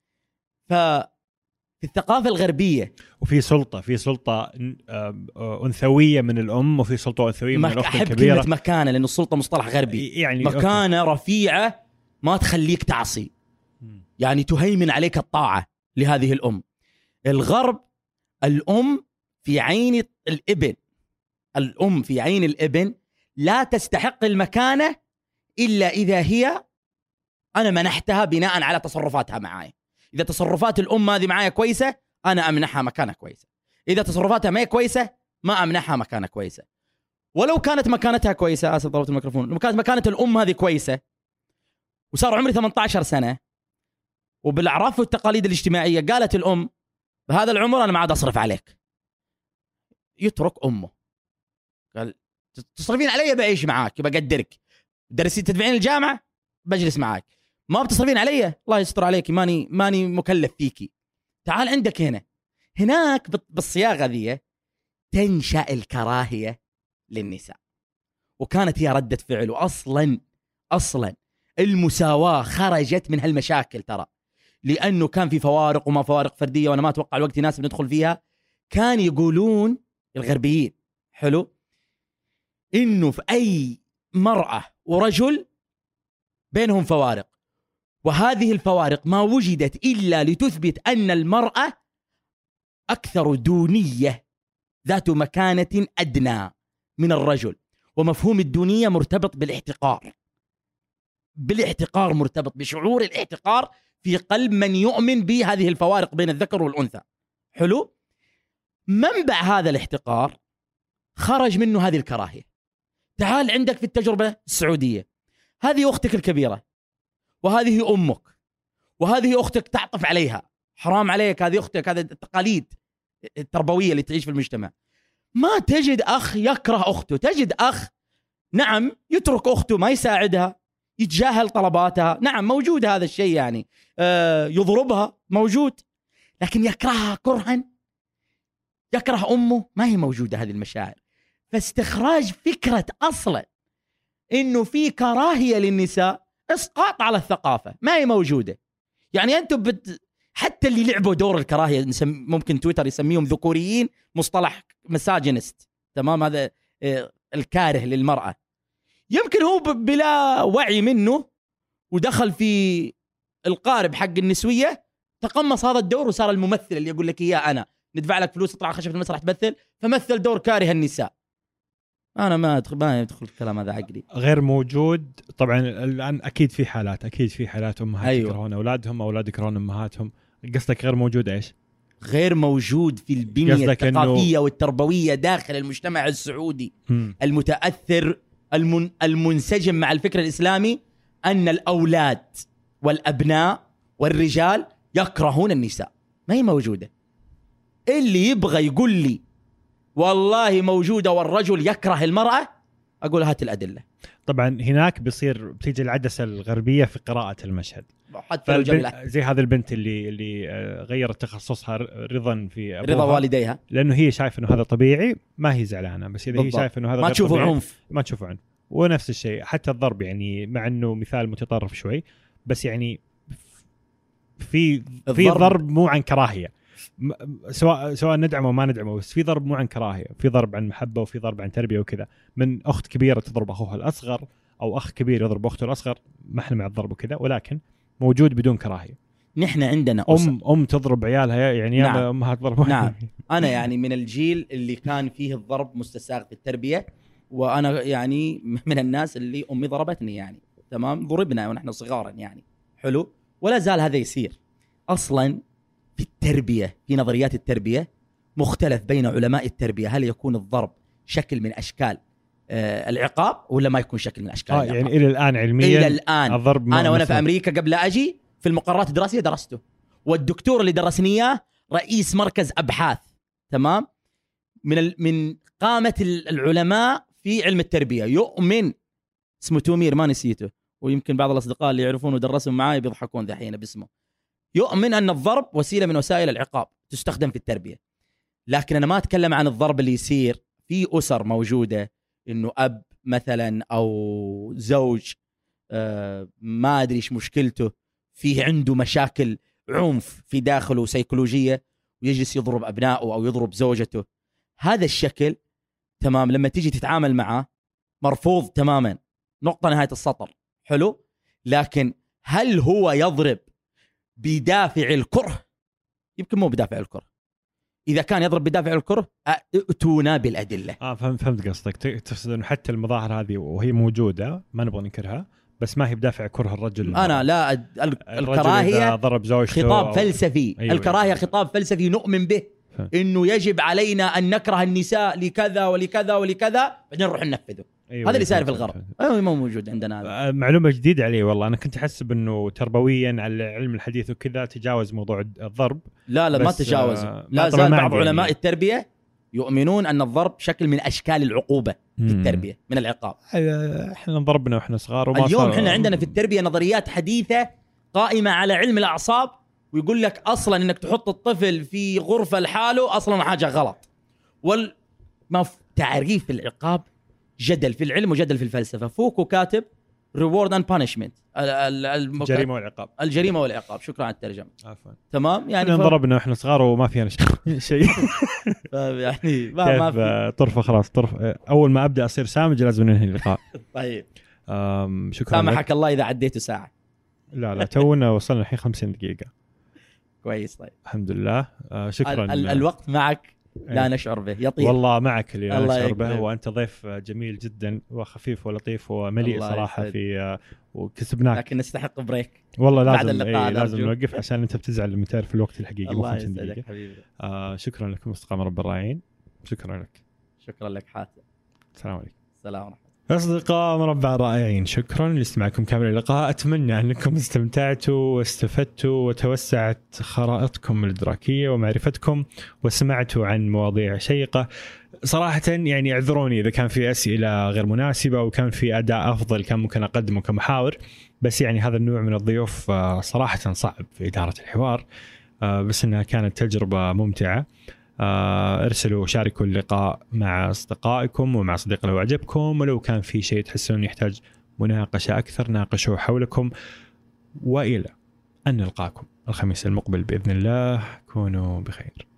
في الثقافة الغربية وفي سلطة أنثوية من الأم وفي سلطة أنثوية من الأخت الكبيرة. أحب كلمة مكانة لأن السلطة مصطلح غربي. يعني مكانة رفيعة ما تخليك تعصي، يعني تهيمن عليك الطاعة لهذه الأم. الغرب الأم في عين الابن لا تستحق المكانة إلا إذا هي أنا منحتها بناء على تصرفاتها معاي. إذا تصرفات الأم هذه معايا كويسة أنا أمنحها مكانة كويسة، إذا تصرفاتها ما هي كويسة ما أمنحها مكانة كويسة. ولو كانت مكانتها كويسة، آسف ضربت الميكروفون، لو كانت مكانة الأم هذه كويسة وصار عمري 18 سنة وبالأعراف والتقاليد الاجتماعية قالت الأم بهذا العمر أنا ما عاد أصرف عليك، يترك أمه. قال تصرفين علي بعيش معاك بقدرك، درسي تدفعين الجامعة بجلس معاك، ما بتصرفين علي الله يستر عليك ماني مكلف فيكي، تعال عندك هناك بالصياغة ذي تنشأ الكراهية للنساء. وكانت هي ردة فعل. وأصلا المساواة خرجت من هالمشاكل ترى، لأنه كان في فوارق وما فوارق فردية، وأنا ما أتوقع الوقت ناس بندخل فيها. كان يقولون الغربيين حلو إنه في أي مرأة ورجل بينهم فوارق، وهذه الفوارق ما وجدت إلا لتثبت أن المرأة أكثر دونية ذات مكانة أدنى من الرجل. ومفهوم الدونية مرتبط بالاحتقار، مرتبط بشعور الاحتقار في قلب من يؤمن بهذه الفوارق بين الذكر والأنثى. حلو؟ منبع هذا الاحتقار خرج منه هذه الكراهية. تعال عندك في التجربة السعودية، هذه أختك الكبيرة وهذه أمك، وهذه أختك تعطف عليها، حرام عليك، هذه أختك، هذا التقاليد التربوية اللي تعيش في المجتمع. ما تجد أخ يكره أخته، تجد أخ نعم يترك أخته، ما يساعدها، يتجاهل طلباتها، نعم موجود هذا الشيء يعني، يضربها موجود، لكن يكرهها كرها، يكره أمه، ما هي موجودة هذه المشاعر. فاستخراج فكرة أصلا إنه في كراهية للنساء إسقاط على الثقافة، ما هي موجودة. يعني أنتم حتى اللي لعبوا دور الكراهية ممكن تويتر يسميهم ذكوريين، مصطلح مساجنست، تمام، هذا الكاره للمرأة. يمكن هو بلا وعي منه ودخل في القارب حق النسوية، تقمص هذا الدور وصار الممثل اللي يقول لك إياه أنا ندفع لك فلوس تطلع خشب المسرح تمثل، فمثل دور كاره النساء. أنا ما يدخل الكلام هذا عقلي، غير موجود. طبعا الآن أكيد في حالات أمهات أيوة. يكرهون أولادهم، أولاد يكرهون أمهاتهم. قصدك غير موجود إيش؟ غير موجود في البنية الثقافية والتربوية داخل المجتمع السعودي المتأثر المنسجم مع الفكر الإسلامي، أن الأولاد والأبناء والرجال يكرهون النساء. ما هي موجودة. اللي يبغى يقول لي والله موجودة والرجل يكره المرأة، أقول هات الأدلة. طبعا هناك بتيجي العدسة الغربية في قراءة المشهد، حتى زي هذه البنت اللي غيرت تخصصها رضا في رضا والديها، لأنه هي شايفة إنه هذا طبيعي، ما هي زعلانة. بس إذا هي شايفة إنه هذا ما تشوفه عنف، ما تشوفه عنف. ونفس الشيء حتى الضرب، يعني مع إنه مثال متطرف شوي، بس يعني في ضرب مو عن كراهية، سواء ندعمه وما ندعمه، بس في ضرب مو عن كراهية، في ضرب عن محبة، وفي ضرب عن تربية وكذا. من أخت كبيرة تضرب أخوها الأصغر، أو أخ كبير يضرب أخته الأصغر، ما إحنا مع الضرب وكذا، ولكن موجود بدون كراهية. نحن عندنا أم تضرب عيالها، يعني نعم. أمها تضرب. نعم. أنا يعني من الجيل اللي كان فيه الضرب مستساغ في التربية، وأنا يعني من الناس اللي أمي ضربتني، يعني تمام، ضربنا ونحن صغارا يعني، حلو، ولا زال هذا يصير. أصلا في التربية، في نظريات التربية مختلف بين علماء التربية، هل يكون الضرب شكل من أشكال العقاب ولا ما يكون شكل من أشكال العقاب. يعني إلى الآن علميا إلى الآن الضرب، أنا وأنا في أمريكا قبل أجي في المقررات الدراسية درسته، والدكتور اللي درسني إياه رئيس مركز أبحاث، تمام، من قامة العلماء في علم التربية، يؤمن، اسمه تومير ما نسيته، ويمكن بعض الأصدقاء اللي يعرفونه ودرسوا معاي بيضحكون ذحين باسمه. يؤمن أن الضرب وسيلة من وسائل العقاب تستخدم في التربية، لكن أنا ما أتكلم عن الضرب اللي يصير في أسر موجودة، إنه أب مثلا أو زوج ما أدري إيش مشكلته، فيه عنده مشاكل عنف في داخله سيكولوجية، ويجلس يضرب أبنائه أو يضرب زوجته. هذا الشكل تمام لما تيجي تتعامل معه مرفوض تماما، نقطة نهاية السطر، حلو. لكن هل هو يضرب بدافع الكره؟ يمكن مو بدافع الكره. إذا كان يضرب بدافع الكره ائتونا بالأدلة. فهمت قصدك. تقصد إنه حتى المظاهر هذه وهي موجودة ما نبغى ننكرها، بس ما هي بدافع كره الرجل. أنا لا الكراهية ضرب زوجته خطاب فلسفي. أيوة. الكراهية خطاب فلسفي نؤمن به، إنه يجب علينا أن نكره النساء لكذا ولكذا ولكذا، بعدين نروح ننفذه. أيوة. هذا اللي صار في الغرب، ما موجود عندنا هذا. معلومة جديدة علي والله. أنا كنت أحسب إنه تربويا على علم الحديث وكذا تجاوز موضوع الضرب. لا ما تجاوز. لا زال بعض علماء التربية يؤمنون أن الضرب شكل من أشكال العقوبة في التربية، من العقاب. إحنا ضربنا وإحنا صغار، وما اليوم إحنا عندنا في التربية نظريات حديثة قائمة على علم الأعصاب، ويقول لك أصلا إنك تحط الطفل في غرفة لحاله أصلا حاجة غلط. ما تعريف العقاب جدل في العلم وجدل في الفلسفة. فوكو كاتب reward and punishment، الجريمة والعقاب. الجريمة والعقاب، شكرا على الترجمة. عفوا. تمام. يعني ضربنا واحنا صغار وما فينا شيء. يعني ما في طرفة خلاص. أول ما أبدأ أصير سامج لازم ننهي اللقاء. طيب. شكرا. سامحك الله إذا عديته ساعة. لا تونا وصلنا الحين 50 دقيقة. كويس. طيب الحمد لله. شكرا. الوقت معك لا نشعر به، يطير والله معك اللي نشعر به. وأنت ضيف جميل جدا وخفيف ولطيف ومليء صراحة في وكسبناك. لكن نستحق بريك والله. لازم نوقف عشان أنت بتزعل لما تعرف الوقت الحقيقي. الله يسعدك حبيبي. شكرا لكم أصدقاء مربى الرائعين. شكرا لك. شكرا لك حاتم. السلام عليكم. السلام ورحمة الله. أصدقاء مربع الرائعين، شكرا لاستماعكم كامل اللقاء. أتمنى أنكم استمتعتوا واستفدتوا وتوسعت خرائطكم الإدراكية ومعرفتكم وسمعتوا عن مواضيع شيقة. صراحة يعني اعذروني إذا كان في أسئلة غير مناسبة وكان في أداء أفضل كان ممكن أقدمه كمحاور، بس يعني هذا النوع من الضيوف صراحة صعب في إدارة الحوار، بس إنها كانت تجربة ممتعة. ارسلوا شاركوا اللقاء مع أصدقائكم ومع صديق لو عجبكم، ولو كان في شيء تحسون يحتاج مناقشة أكثر ناقشوه حولكم. وإلى أن نلقاكم الخميس المقبل بإذن الله، كونوا بخير.